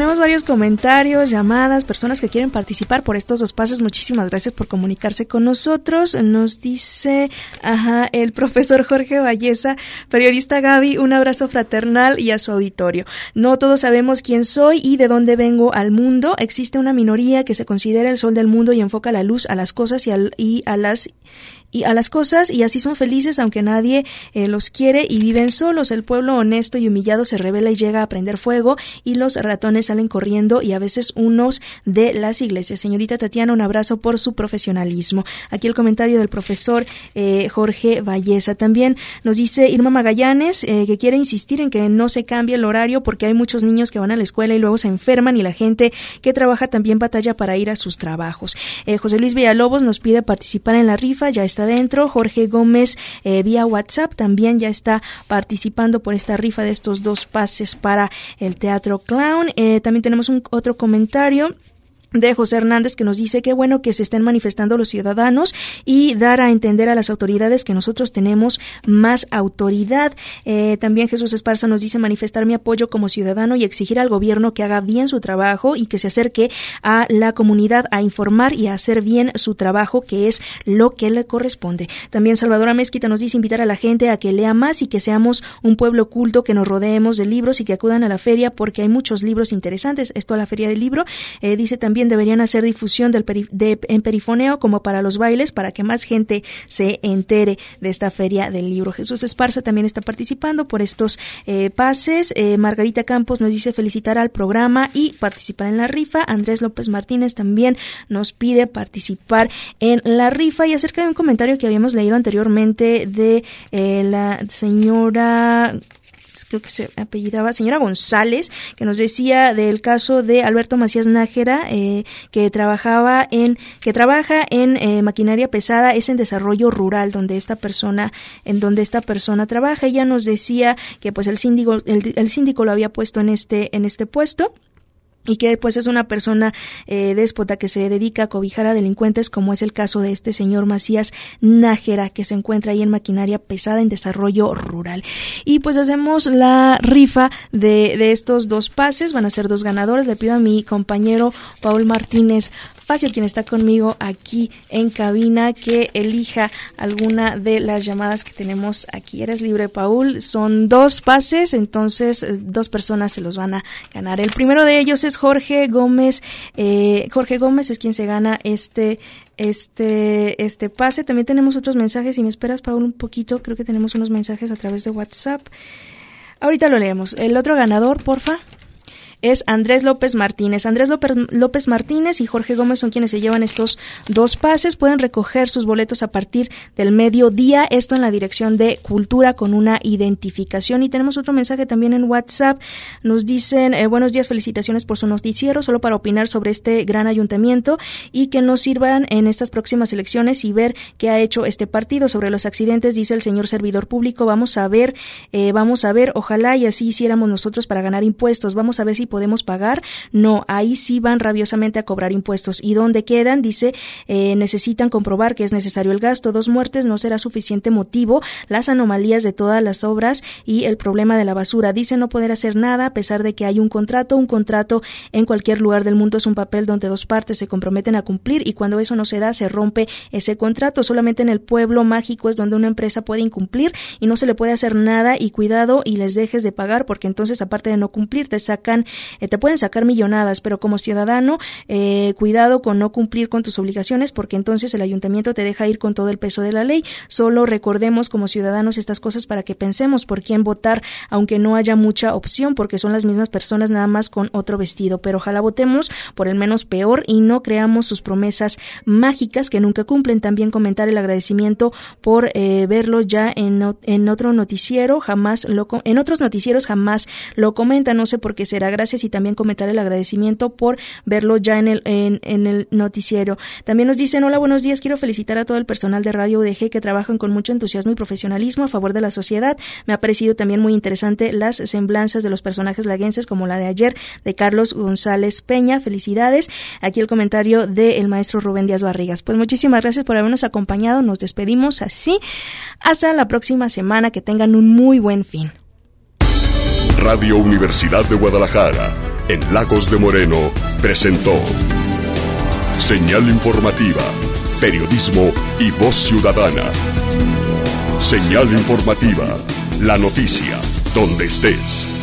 tenemos varios comentarios, llamadas, personas que quieren participar por estos dos pases. Muchísimas gracias por comunicarse con nosotros. Nos dice, ajá, el profesor Jorge Valleza, periodista Gaby, un abrazo fraternal y a su auditorio. No todos sabemos quién soy y de dónde vengo al mundo. Existe una minoría que se considera el sol del mundo y enfoca la luz a las cosas y, al, y a las y a las cosas y así son felices aunque nadie eh, los quiere y viven solos. El pueblo honesto y humillado se revela y llega a prender fuego y los ratones salen corriendo y a veces unos de las iglesias. Señorita Tatiana, un abrazo por su profesionalismo. Aquí el comentario del profesor eh, Jorge Valleza. También nos dice Irma Magallanes eh, que quiere insistir en que no se cambie el horario porque hay muchos niños que van a la escuela y luego se enferman y la gente que trabaja también batalla para ir a sus trabajos. Eh, José Luis Villalobos nos pide participar en la rifa, ya está dentro. Jorge Gómez eh, vía WhatsApp también ya está participando por esta rifa de estos dos pases para el Teatro Clown. Eh, también tenemos un otro comentario de José Hernández que nos dice que bueno que se estén manifestando los ciudadanos y dar a entender a las autoridades que nosotros tenemos más autoridad. Eh, también Jesús Esparza nos dice manifestar mi apoyo como ciudadano y exigir al gobierno que haga bien su trabajo y que se acerque a la comunidad a informar y a hacer bien su trabajo, que es lo que le corresponde. También Salvador Amezquita nos dice invitar a la gente a que lea más y que seamos un pueblo culto, que nos rodeemos de libros y que acudan a la feria porque hay muchos libros interesantes. Esto a la feria del libro. Eh, dice también deberían hacer difusión del peri- de, en perifoneo como para los bailes para que más gente se entere de esta feria del libro. Jesús Esparza también está participando por estos eh, pases. Eh, Margarita Campos nos dice felicitar al programa y participar en la rifa. Andrés López Martínez también nos pide participar en la rifa. Y acerca de un comentario que habíamos leído anteriormente de eh, la señora... creo que se apellidaba señora González, que nos decía del caso de Alberto Macías Nájera, eh, que trabajaba en, que trabaja en eh, maquinaria pesada, es en desarrollo rural donde esta persona, en donde esta persona trabaja. Ella nos decía que pues el síndico, el, el síndico lo había puesto en este, en este puesto. Y que pues es una persona eh, déspota que se dedica a cobijar a delincuentes, como es el caso de este señor Macías Nájera, que se encuentra ahí en maquinaria pesada en desarrollo rural. Y pues hacemos la rifa de, de estos dos pases, van a ser dos ganadores. Le pido a mi compañero Paul Martínez Facio, quien está conmigo aquí en cabina, que elija alguna de las llamadas que tenemos aquí. Eres libre, Paul. Son dos pases, entonces dos personas se los van a ganar. El primero de ellos es Jorge Gómez. Eh, Jorge Gómez es quien se gana este este este pase. También tenemos otros mensajes. Si me esperas, Paul, un poquito, creo que tenemos unos mensajes a través de WhatsApp. Ahorita lo leemos. El otro ganador, porfa, es Andrés López Martínez. Andrés López Martínez y Jorge Gómez son quienes se llevan estos dos pases. Pueden recoger sus boletos a partir del mediodía, esto en la dirección de Cultura con una identificación. Y tenemos otro mensaje también en WhatsApp. Nos dicen, eh, buenos días, felicitaciones por su noticiero, solo para opinar sobre este gran ayuntamiento y que nos sirvan en estas próximas elecciones y ver qué ha hecho este partido. Sobre los accidentes, dice el señor servidor público, vamos a ver, eh, vamos a ver, ojalá y así hiciéramos nosotros para ganar impuestos. Vamos a ver si podemos pagar. No, ahí sí van rabiosamente a cobrar impuestos. ¿Y dónde quedan? Dice, eh, necesitan comprobar que es necesario el gasto. Dos muertes no será suficiente motivo. Las anomalías de todas las obras y el problema de la basura. Dice no poder hacer nada a pesar de que hay un contrato. Un contrato en cualquier lugar del mundo es un papel donde dos partes se comprometen a cumplir y cuando eso no se da, se rompe ese contrato. Solamente en el pueblo mágico es donde una empresa puede incumplir y no se le puede hacer nada, y cuidado y les dejes de pagar, porque entonces aparte de no cumplir te sacan Eh, te pueden sacar millonadas, pero como ciudadano, eh, cuidado con no cumplir con tus obligaciones, porque entonces el ayuntamiento te deja ir con todo el peso de la ley. Solo recordemos como ciudadanos estas cosas para que pensemos por quién votar, aunque no haya mucha opción, porque son las mismas personas nada más con otro vestido. Pero ojalá votemos por el menos peor y no creamos sus promesas mágicas que nunca cumplen. También comentar el agradecimiento por eh, verlo ya en, en otro noticiero, jamás lo, en otros noticieros jamás lo comentan, no sé por qué será. Gracias. Y también comentar el agradecimiento por verlo ya en el en, en el noticiero. También nos dicen, hola, buenos días, quiero felicitar a todo el personal de Radio U D G que trabajan con mucho entusiasmo y profesionalismo a favor de la sociedad. Me ha parecido también muy interesante las semblanzas de los personajes laguenses, como la de ayer de Carlos González Peña. Felicidades. Aquí el comentario del maestro Rubén Díaz Barrigas. Pues muchísimas gracias por habernos acompañado. Nos despedimos así. Hasta la próxima semana. Que tengan un muy buen fin. Radio Universidad de Guadalajara, en Lagos de Moreno presentó Señal Informativa, periodismo y voz ciudadana. Señal Informativa, la noticia donde estés.